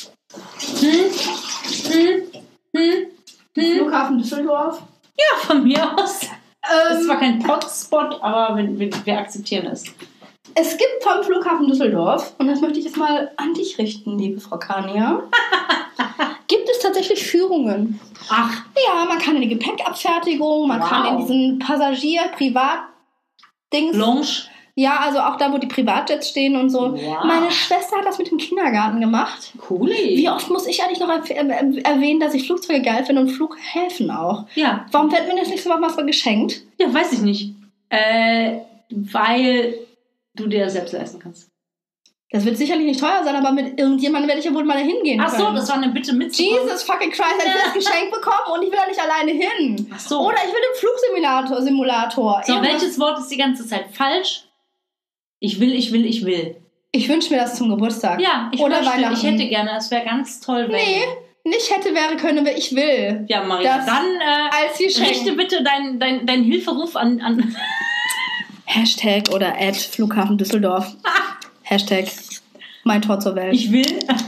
Flughafen Düsseldorf? Ja, von mir aus. Das ist zwar kein Potspot, aber wir akzeptieren es. Es gibt vom Flughafen Düsseldorf, und das möchte ich jetzt mal an dich richten, liebe Frau Kania, gibt es tatsächlich Führungen. Ach. Ja, man kann in die Gepäckabfertigung, man kann in diesen Privat-Dings. Lounge. Ja, also auch da, wo die Privatjets stehen und so. Wow. Meine Schwester hat das mit dem Kindergarten gemacht. Cool. Wie oft muss ich eigentlich noch erwähnen, dass ich Flugzeuge geil finde und Flughäfen auch? Ja. Warum wird mir das nicht so was geschenkt? Ja, weiß ich nicht. Weil du dir das selbst leisten kannst. Das wird sicherlich nicht teuer sein, aber mit irgendjemandem werde ich ja wohl mal da hingehen können. Ach so, das war eine Bitte mitzukommen. Jesus fucking Christ, ich will das Geschenk bekommen und ich will da nicht alleine hin. Ach so. Oder ich will den Flugsimulator. So, welches Wort ist die ganze Zeit falsch? Ich will. Ich wünsche mir das zum Geburtstag. Ja, oder Weihnachten. Ich hätte gerne, es wäre ganz toll, wenn... Nee, nicht hätte, wäre, können, aber ich will. Ja, Maria, das dann als Geschenk. richte bitte deinen Hilferuf an... Hashtag oder @Flughafen Düsseldorf. Hashtag mein Tor zur Welt. Ich will.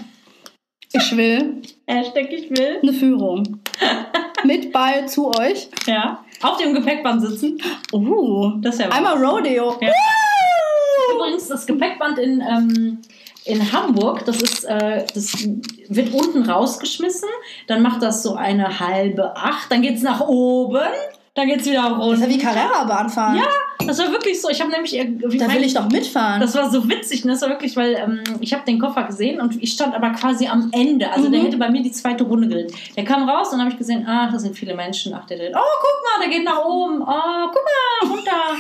Hashtag ich will. Eine Führung. Mit bei zu euch. Ja. Auf dem Gepäckband sitzen. Das ist ja einmal Rodeo. Ja. Übrigens, das Gepäckband in Hamburg, das wird unten rausgeschmissen, dann macht das so 7:30, dann geht's nach oben, dann geht's wieder runter. Das ist ja wie Carrera-Bahn fahren. Ja, das war wirklich so. Ich habe nämlich... Da will ich doch mitfahren. Das war so witzig, ne? Das war wirklich, weil ich habe den Koffer gesehen und ich stand aber quasi am Ende. Also der hätte bei mir die zweite Runde gedreht. Der kam raus und habe ich gesehen, das sind viele Menschen. Ach, der dreht. Oh, guck mal, der geht nach oben. Oh, guck mal, runter.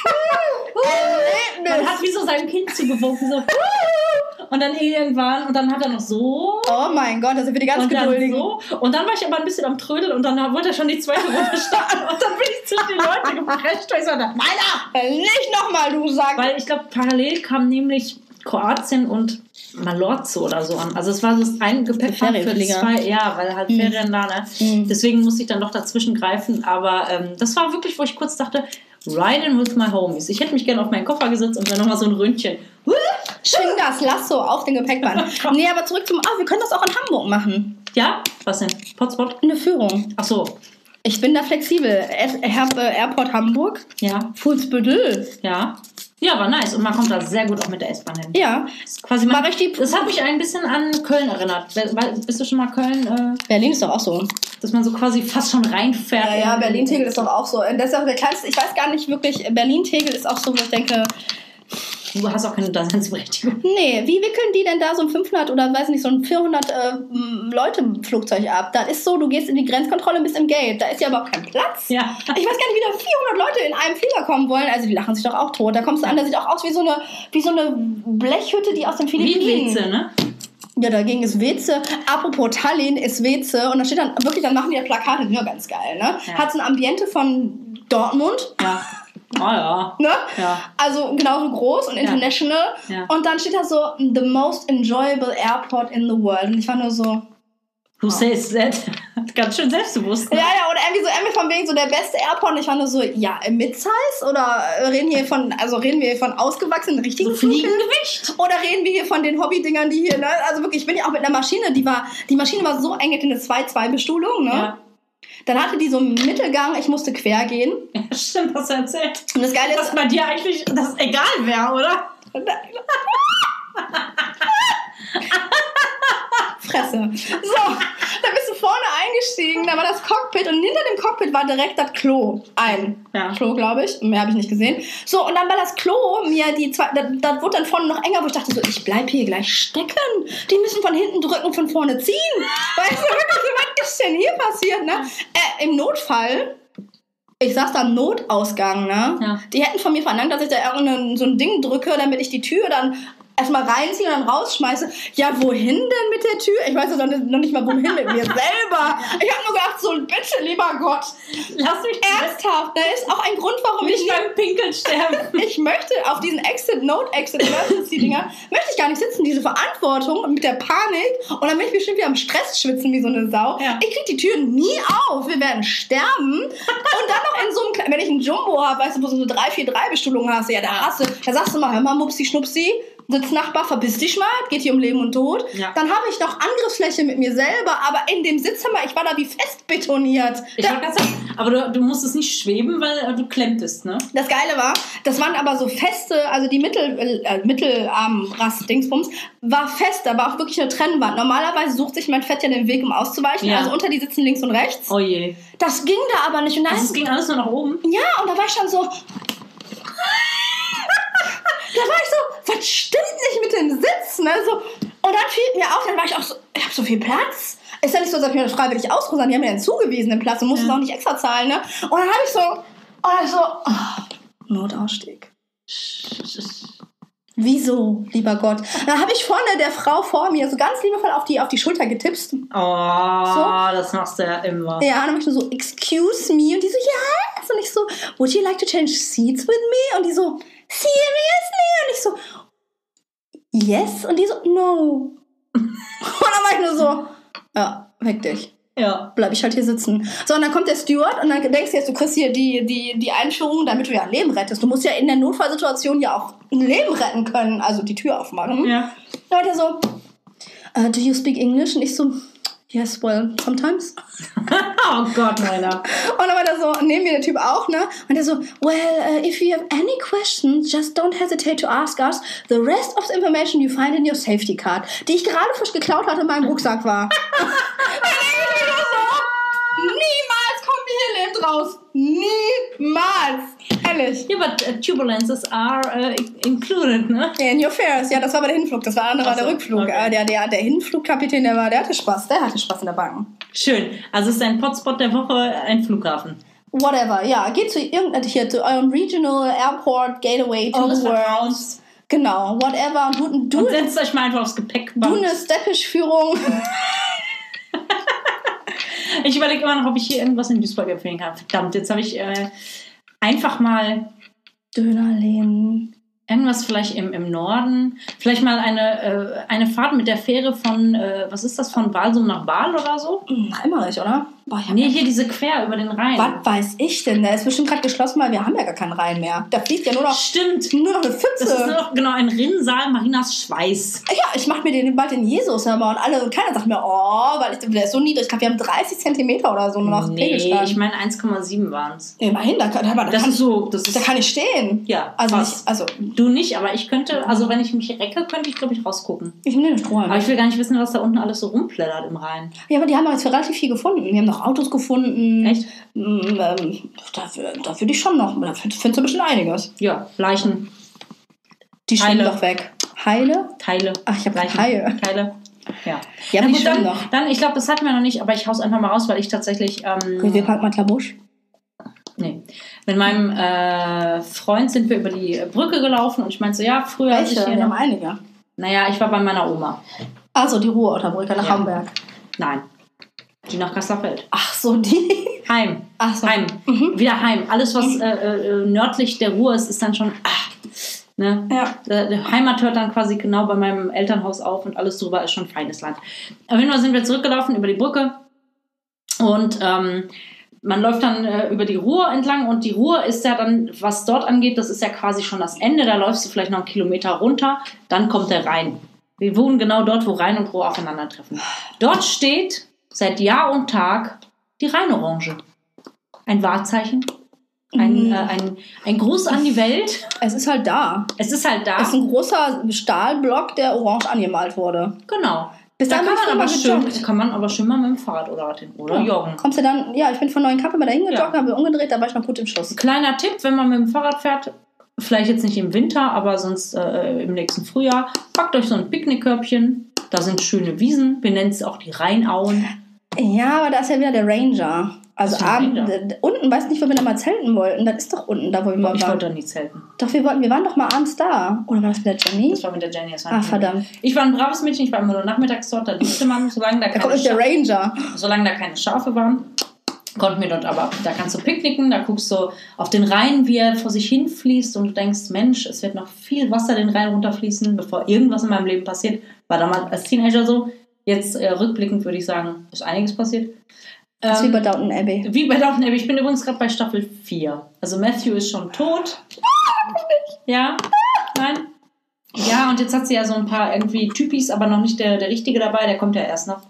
Man hat wie so sein Kind zugewunken. So. Und dann irgendwann, und dann hat er noch so. Oh mein Gott, das sind wir die ganz Geduldigen. So. Und dann war ich aber ein bisschen am Trödeln und dann wollte er schon die zweite Runde starten. Und dann bin ich zwischen die Leute geprescht und ich so, meiner! Nicht nochmal, du Sack! Weil ich glaube, parallel kam nämlich Kroatien und Malorzo oder so an. Also es war so ein Gepäckband für 2, weil halt Ferien da, ne? Deswegen musste ich dann doch dazwischen greifen. Aber das war wirklich, wo ich kurz dachte, riding with my homies. Ich hätte mich gerne auf meinen Koffer gesetzt und dann nochmal so ein Röntchen. Schwing das Lasso auf den Gepäckband. Nee, aber zurück zum... wir können das auch in Hamburg machen. Ja? Was denn? Potspot? Eine Führung. Ach so. Ich bin da flexibel. Airport Hamburg. Ja. Fuhlsbüttel. Ja. Ja, war nice. Und man kommt da sehr gut auch mit der S-Bahn hin. Ja. Quasi das hat mich ein bisschen an Köln erinnert. Bist du schon mal Köln? Berlin ist doch auch so. Dass man so quasi fast schon reinfährt. Ja, Berlin-Tegel ist doch auch so. Das ist auch der kleinste, ich weiß gar nicht wirklich, Berlin-Tegel ist auch so, wo ich denke... Du hast auch keine Daseinsberechtigung. Nee, wie wickeln die denn da so ein 500 oder weiß nicht, so ein 400 Leute-Flugzeug ab? Das ist so, du gehst in die Grenzkontrolle und bist im Gate. Da ist ja überhaupt kein Platz. Ja. Ich weiß gar nicht, wie da 400 Leute in einem Flieger kommen wollen. Also die lachen sich doch auch tot. Da kommst du an, das sieht auch aus wie so eine Blechhütte, die aus den Philippinen... Wie Weze, ne? Ja, dagegen ist Weze. Apropos Tallinn ist Weze. Und da steht dann wirklich, dann machen die ja Plakate, die sind ja ganz geil, ne? Ja. Hat so ein Ambiente von Dortmund. Ja. Ja. Ne? Ja. Also genauso groß und international. Ja. Und dann steht da so, the most enjoyable airport in the world. Und ich war nur so... Who says that? Ganz schön selbstbewusst. Ne? Ja, oder irgendwie von wegen so der beste Airport. Und ich war nur so, ja, Mid-Size? Oder reden wir hier von ausgewachsenen, richtigen Fliegengewicht? Oder reden wir hier von den Hobbydingern, die hier, ne? Also wirklich, ich bin ja auch mit einer Maschine, die Maschine war so eng, die hatte eine 2-2-Bestuhlung, ne? Ja. Dann hatte die so einen Mittelgang, ich musste quer gehen. Ja, stimmt, hast du erzählt. Und das Geile ist... Was bei dir eigentlich, das egal wäre, oder? Fresse. So, da bist du vorne eingestiegen, da war das Cockpit und hinter dem Cockpit war direkt das Klo. Klo, glaube ich. Mehr habe ich nicht gesehen. So, und dann war das Klo mir das wurde dann vorne noch enger, wo ich dachte so, ich bleib hier gleich stecken. Die müssen von hinten drücken und von vorne ziehen. Weißt du wirklich, was ist denn hier passiert, ne? Im Notfall... Ich saß da am Notausgang, ne? Ja. Die hätten von mir verlangt, dass ich da so ein Ding drücke, damit ich die Tür dann erstmal reinziehe und dann rausschmeiße. Ja, wohin denn mit der Tür? Ich weiß noch nicht mal, wohin mit mir selber. Ich habe nur gedacht, so, bitte, lieber Gott. Lass mich ernsthaft. Da ist auch ein Grund, warum ich beim Pinkeln sterben. Ich möchte auf diesen Emergency-Dinger, möchte ich gar nicht sitzen. Diese Verantwortung mit der Panik. Und dann bin ich bestimmt wieder am Stress schwitzen wie so eine Sau. Ja. Ich krieg die Türen nie auf. Wir werden sterben. Und dann noch in so einem, wenn ich einen Jumbo habe, weißt du, wo du so 3-4-3-Bestuhlungen hast, ja, da sagst du mal, hör mal, Mupsi, Schnupsi, Sitznachbar, verpiss dich mal, geht hier um Leben und Tod. Ja. Dann habe ich noch Angriffsfläche mit mir selber, aber in dem Sitzzimmer, ich war da wie festbetoniert. Aber du musstest nicht schweben, weil du klemmtest, ne? Das Geile war, das waren aber so feste, also die Mittelarmrast-Dingsbums war fest, da war auch wirklich eine Trennwand. Normalerweise sucht sich mein Fett ja den Weg, um auszuweichen, also unter die sitzen links und rechts. Oh je. Das ging da aber nicht. Und also es ging alles nur nach oben? Ja, und da war ich dann so... Da war ich so, was stimmt nicht mit dem Sitz? Ne? So, und dann fiel mir auf, dann war ich auch so, ich habe so viel Platz. Ist ja nicht so, dass ich mir das freiwillig ausruhe, sondern die haben mir den zugewiesenen Platz und mussten auch nicht extra zahlen. Ne? Und dann habe ich so, Notausstieg. Wieso, lieber Gott? Dann habe ich vorne der Frau vor mir so ganz liebevoll auf die Schulter getipst. Das machst du ja immer. Ja, und dann ich so, excuse me. Und die so, yes. Und ich so, would you like to change seats with me? Und die so, seriously? Und ich so, yes. Und die so, no. Und dann war ich nur so, ja, weck dich. Ja. Bleib ich halt hier sitzen. So, und dann kommt der Steward und dann denkst du jetzt, du kriegst hier die Einführung, damit du ja ein Leben rettest. Du musst ja in der Notfallsituation ja auch ein Leben retten können, also die Tür aufmachen. Ja. Dann war der so, do you speak English? Und ich so, yes, well, sometimes. Oh Gott, meiner. Und dann war der so, neben mir der Typ auch, ne? Und der so, well, if you have any questions, just don't hesitate to ask us. The rest of the information you find in your safety card, die ich gerade frisch geklaut hatte in meinem Rucksack war. Niemals kommen wir hier lebend raus. Niemals. Ehrlich. Ja, but turbulences are included, ne? In your fares. Ja, das war bei der Hinflug. Das war andere der Rückflug. Okay. Der Hinflugkapitän, der hatte Spaß. Der hatte Spaß in der Bank. Schön. Also ist dein Hotspot der Woche ein Flughafen? Whatever. Ja, geht zu eurem Regional Airport Gateway to the World. Genau. Whatever. Und setzt euch mal einfach aufs Gepäckband. Du eine Steppisch-Führung. Ich überlege immer noch, ob ich hier irgendwas in Duisburg empfehlen kann. Verdammt, jetzt habe ich einfach mal Dönerläden. Irgendwas vielleicht im Norden. Vielleicht mal eine Fahrt mit der Fähre von, was ist das, von Walsum nach Baal oder so? Emmerich, oder? Boah, nee, hier diese quer über den Rhein. Was weiß ich denn? Der ist bestimmt gerade geschlossen, weil wir haben ja gar keinen Rhein mehr. Da fließt ja nur noch... Stimmt. Nur noch eine Pfütze. Das ist nur noch, genau, ein Rinnsal Marinas Schweiß. Ja, ich mache mir bald den Jesus immer und keiner sagt mir, weil der ist so niedrig. Ich glaube, wir haben 30 Zentimeter oder so nur noch Pegelstand. Ich meine 1,7 waren es. Immerhin, da kann ich stehen. Ja, also du nicht, aber ich könnte, also wenn ich mich recke, könnte ich, glaube ich, rausgucken. Ich nehme den Strohhalm. Aber ich will gar nicht wissen, was da unten alles so rumplättert im Rhein. Ja, aber die haben jetzt relativ viel gefunden. Wir haben noch Autos gefunden. Echt? Da würde ich schon noch, da findest du bestimmt einiges. Ja, Leichen. Die schwimmen doch weg. Heile? Teile. Ach, ich habe Haie. Teile. Ja. Ja, aber die schwimmen noch. Dann, ich glaube, das hatten wir noch nicht, aber ich hau's einfach mal raus, weil ich tatsächlich... wir packen mal Klabusch. Nee. Mit meinem Freund sind wir über die Brücke gelaufen und ich meinte so, ja, früher... Welche? Wir haben einige. Naja, ich war bei meiner Oma. Also die Ruhrotterbrücke nach Hamburg. Nein. Die nach Kasselfeld. Ach so, die? Heim. Ach so. Heim. Wieder Heim. Alles, was nördlich der Ruhr ist dann schon... Ne? Ja. Der Heimat hört dann quasi genau bei meinem Elternhaus auf und alles drüber ist schon feines Land. Auf jeden Fall sind wir zurückgelaufen über die Brücke und man läuft dann über die Ruhr entlang und die Ruhr ist ja dann, was dort angeht, das ist ja quasi schon das Ende, da läufst du vielleicht noch einen Kilometer runter, dann kommt der Rhein. Wir wohnen genau dort, wo Rhein und Ruhr aufeinandertreffen. Dort steht seit Jahr und Tag die Rheinorange. Ein Wahrzeichen. Ein Gruß an die Welt. Es ist halt da. Es ist ein großer Stahlblock, der orange angemalt wurde. Genau. Da kann man aber schön mal mit dem Fahrrad oder joggen. Kommst du dann, ich bin von Neuenkappe mal dahin gejoggt, habe umgedreht, da war ich noch gut im Schuss. Kleiner Tipp, wenn man mit dem Fahrrad fährt, vielleicht jetzt nicht im Winter, aber sonst im nächsten Frühjahr, packt euch so ein Picknickkörbchen, da sind schöne Wiesen, wir nennen es auch die Rheinauen. Ja, aber da ist ja wieder der Ranger. Also unten, weißt nicht, wo wir da mal zelten wollten. Das ist doch unten, da wo wir mal waren. Ich wollte doch nie zelten. Doch, wir waren doch mal abends da. Oder war das mit der Jenny? Das war mit der Jenny. Verdammt. Ich war ein braves Mädchen, ich war immer nur nachmittags dort, da durfte man, solange da keine Schafe waren, konnten wir dort aber, da kannst du picknicken, da guckst du auf den Rhein, wie er vor sich hinfließt und du denkst, Mensch, es wird noch viel Wasser den Rhein runterfließen, bevor irgendwas in meinem Leben passiert. War damals als Teenager so. Jetzt rückblickend würde ich sagen, ist einiges passiert. Das ist wie bei Downton Abbey. Wie bei Downton Abbey. Ich bin übrigens gerade bei Staffel 4. Also Matthew ist schon tot. Ja? Nein? Ja, und jetzt hat sie ja so ein paar irgendwie Typis, aber noch nicht der Richtige dabei. Der kommt ja erst noch.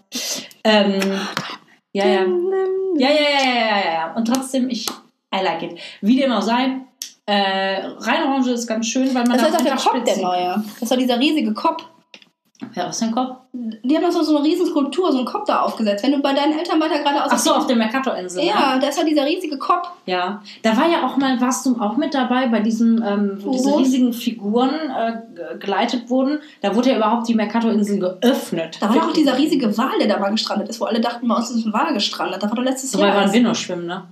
Ja. Und trotzdem, I like it. Wie dem auch sei, Rheinorange ist ganz schön, weil man das ist auch der Kopf, der neue. Das war dieser riesige Kopf. Ja, was ist denn Kopf? Die haben doch so eine riesen Skulptur, so einen Kopf da aufgesetzt. Wenn du bei deinen Eltern weiter geradeaus... Ach so, auf der Mercator-Insel. Ja, da ist ja dieser riesige Kopf. Ja, da war ja auch mal, warst du auch mit dabei bei diesem, wo diese riesigen Figuren geleitet wurden. Da wurde ja überhaupt die Mercator-Insel geöffnet. Da war doch auch dieser riesige Wal, der da mal gestrandet ist, wo alle dachten, bei uns ist ein Wal gestrandet. Da war doch letztes Jahr... Dabei waren wir noch schwimmen, ne?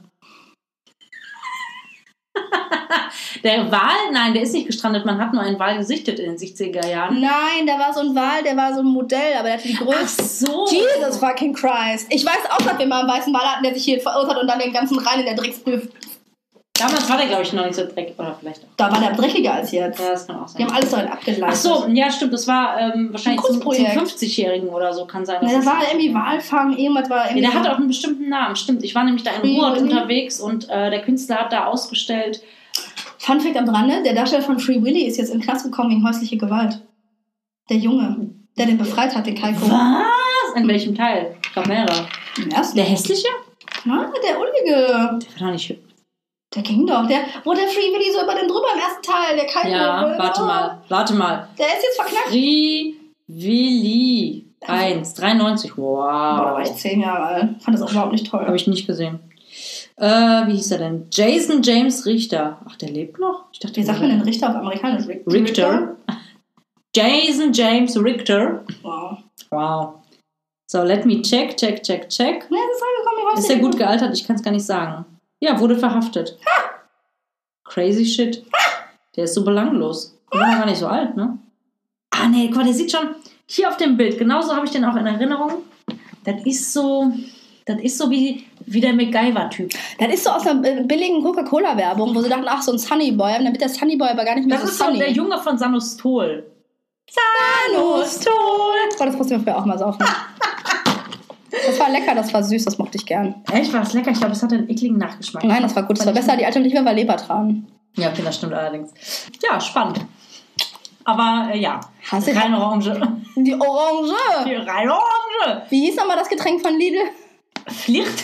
Der Wal, nein, der ist nicht gestrandet. Man hat nur einen Wal gesichtet in den 60er Jahren. Nein, da war so ein Wal, der war so ein Modell, aber der hatte die Größe. Ach so. Jesus fucking Christ. Ich weiß auch, dass wir mal einen weißen Wal hatten, der sich hier verirrt hat und dann den ganzen Rhein in der Drecksprüf. Damals war der, glaube ich, noch nicht so dreckig. Oder vielleicht auch. Da war der dreckiger als jetzt. Ja, das kann auch sein. Die haben alles darin abgeleitet. Ach so, ja, stimmt. Das war wahrscheinlich zum 50-Jährigen oder so, kann sein. Ja, das war irgendwie Walfang, irgendwas war irgendwie... Ja, der hat auch einen bestimmten Namen, stimmt. Ich war nämlich da in Ruhrort unterwegs und der Künstler hat da ausgestellt... Fun Fact am Rande, der Darsteller von Free Willy ist jetzt in den Knast gekommen wegen häusliche Gewalt. Der Junge, der den befreit hat, den Kaiko. Was? In welchem Teil? Ich glaube mehrere. Im ersten. Der hässliche? Ja, der Ullige. Der war doch nicht... Der ging doch. Wo der Free Willy so über den drüber im ersten Teil. Der Kaiko. Ja, warte mal. Der ist jetzt verknackt. Free Willy 1, 93. Wow. Boah, da war ich 10 Jahre alt. Fand das auch überhaupt nicht toll. Habe ich nicht gesehen. Wie hieß er denn? Jason James Richter. Ach, der lebt noch? Ich dachte, wie sagt man denn Richter auf amerikanisch? Richter. Jason James Richter. Wow. So, let me check. Ja, das ist angekommen. Ist er gut gealtert? Ich kann es gar nicht sagen. Ja, wurde verhaftet. Crazy shit. Der ist so belanglos. Der war gar nicht so alt, ne? Ah, nee, guck mal, der sieht schon hier auf dem Bild. Genauso habe ich den auch in Erinnerung. Das ist so wie der MacGyver-Typ. Das ist so aus einer billigen Coca-Cola-Werbung, wo sie dachten, ach, so ein Sunnyboy. Und dann wird der Sunnyboy aber gar nicht mehr so sunny. Das ist so der Junge von Sanostol. Sanostol! Boah, das mussten wir früher auch mal saufen. Das war lecker, das war süß, das mochte ich gern. Echt, war das lecker? Ich glaube, es hatte einen ekligen Nachgeschmack. Nein, das war gut. Das war besser, die Alternative war Lebertran. Ja, okay, das stimmt allerdings. Ja, spannend. Aber ja, reine Orange. Die Orange! Die reine Orange! Wie hieß nochmal das Getränk von Lidl? Flirt.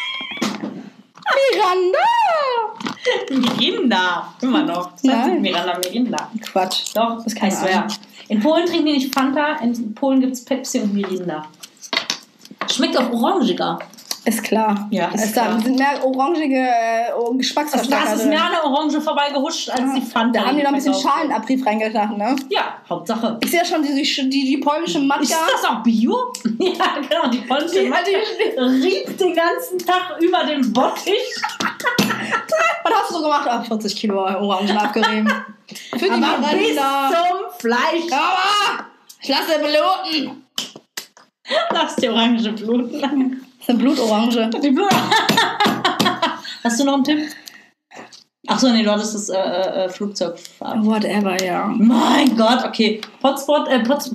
Mirinda! Immer noch. Das heißt Mirinda. Quatsch. Doch, das kann ich swear. In Polen trinken die nicht Fanta, in Polen gibt es Pepsi und Mirinda. Schmeckt auch orangiger. Ist klar. Ja, ist klar. Da sind mehr orangige Geschmacksverstärker. Das ist mir an der Orange vorbeigehuscht als die Fanta. Da haben die noch ein bisschen Schalenabrieb reingetan, ne? Ja, Hauptsache. Ich sehe ja schon die polnische Matka. Ist das auch Bio? Ja, genau, die polnische Matka rieb den ganzen Tag über den Bottich. Was hast du so gemacht? 40 Kilo Orangen abgerieben. Für die aber bis zum Fleisch. Aber ich lasse bluten. Lass die Orange bluten. Das ist eine Blutorange. Die Blutorange. Hast du noch einen Tipp? Achso, nee, du hattest das Flugzeugfahren. Whatever, ja. Mein Gott, okay. Potwort.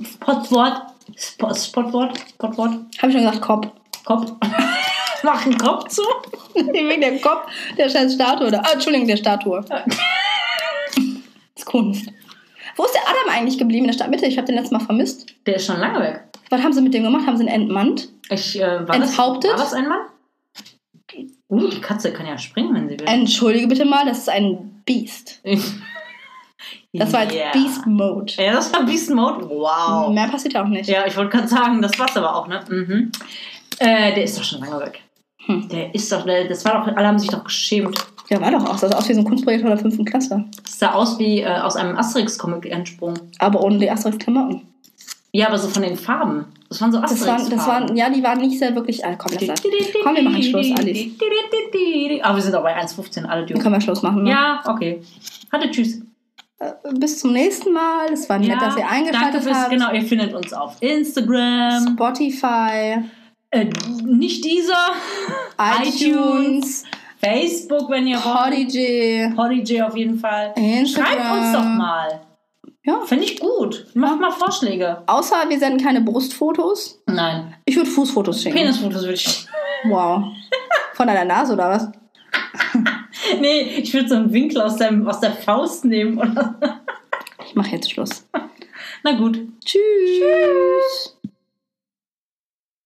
Hab ich schon gesagt, Kopf. Mach einen Kopf zu. Wegen dem Kopf der scheiß Statue. Entschuldigung, der Statue. Das ist Kunst. Wo ist der Adam eigentlich geblieben in der Stadtmitte? Ich habe den letztes Mal vermisst. Der ist schon lange weg. Was haben sie mit dem gemacht? Haben sie ihn entmannt? Enthauptet? War das ein Mann? Die Katze kann ja springen, wenn sie will. Entschuldige bitte mal, das ist ein Beast. Das war jetzt Beast Mode. Ja, das war Beast Mode? Wow. Mehr passiert auch nicht. Ja, ich wollte gerade sagen, das war's aber auch, ne? Mhm. Der ist doch schon lange weg. Der ist doch, das war doch, alle haben sich doch geschämt. Ja, war doch auch. Das sah aus wie so ein Kunstprojekt von der 5. Klasse. Das sah aus wie aus einem Asterix-Comic entsprungen. Aber ohne die Asterix-Klamotten. Ja, aber so von den Farben. Das waren so Asterix-Farben. Ja, die waren nicht sehr wirklich... komm, wir machen Schluss, Alice. Aber wir sind auch bei 1,15, alle Dann können wir Schluss machen. Ne? Ja, okay. Tschüss. Bis zum nächsten Mal. Es war nett, dass ihr eingeschaltet habt. Genau, ihr findet uns auf Instagram. Spotify. Nicht dieser. iTunes. Facebook, wenn ihr wollt. Podigy auf jeden Fall. Instagram. Schreibt uns doch mal. Ja. Finde ich gut. Macht mal Vorschläge. Außer wir senden keine Brustfotos. Nein. Ich würde Fußfotos schicken. Penisfotos würde ich. Wow. Von deiner Nase oder was? Nee, ich würde so einen Winkel aus der Faust nehmen. Oder? Ich mache jetzt Schluss. Na gut. Tschüss.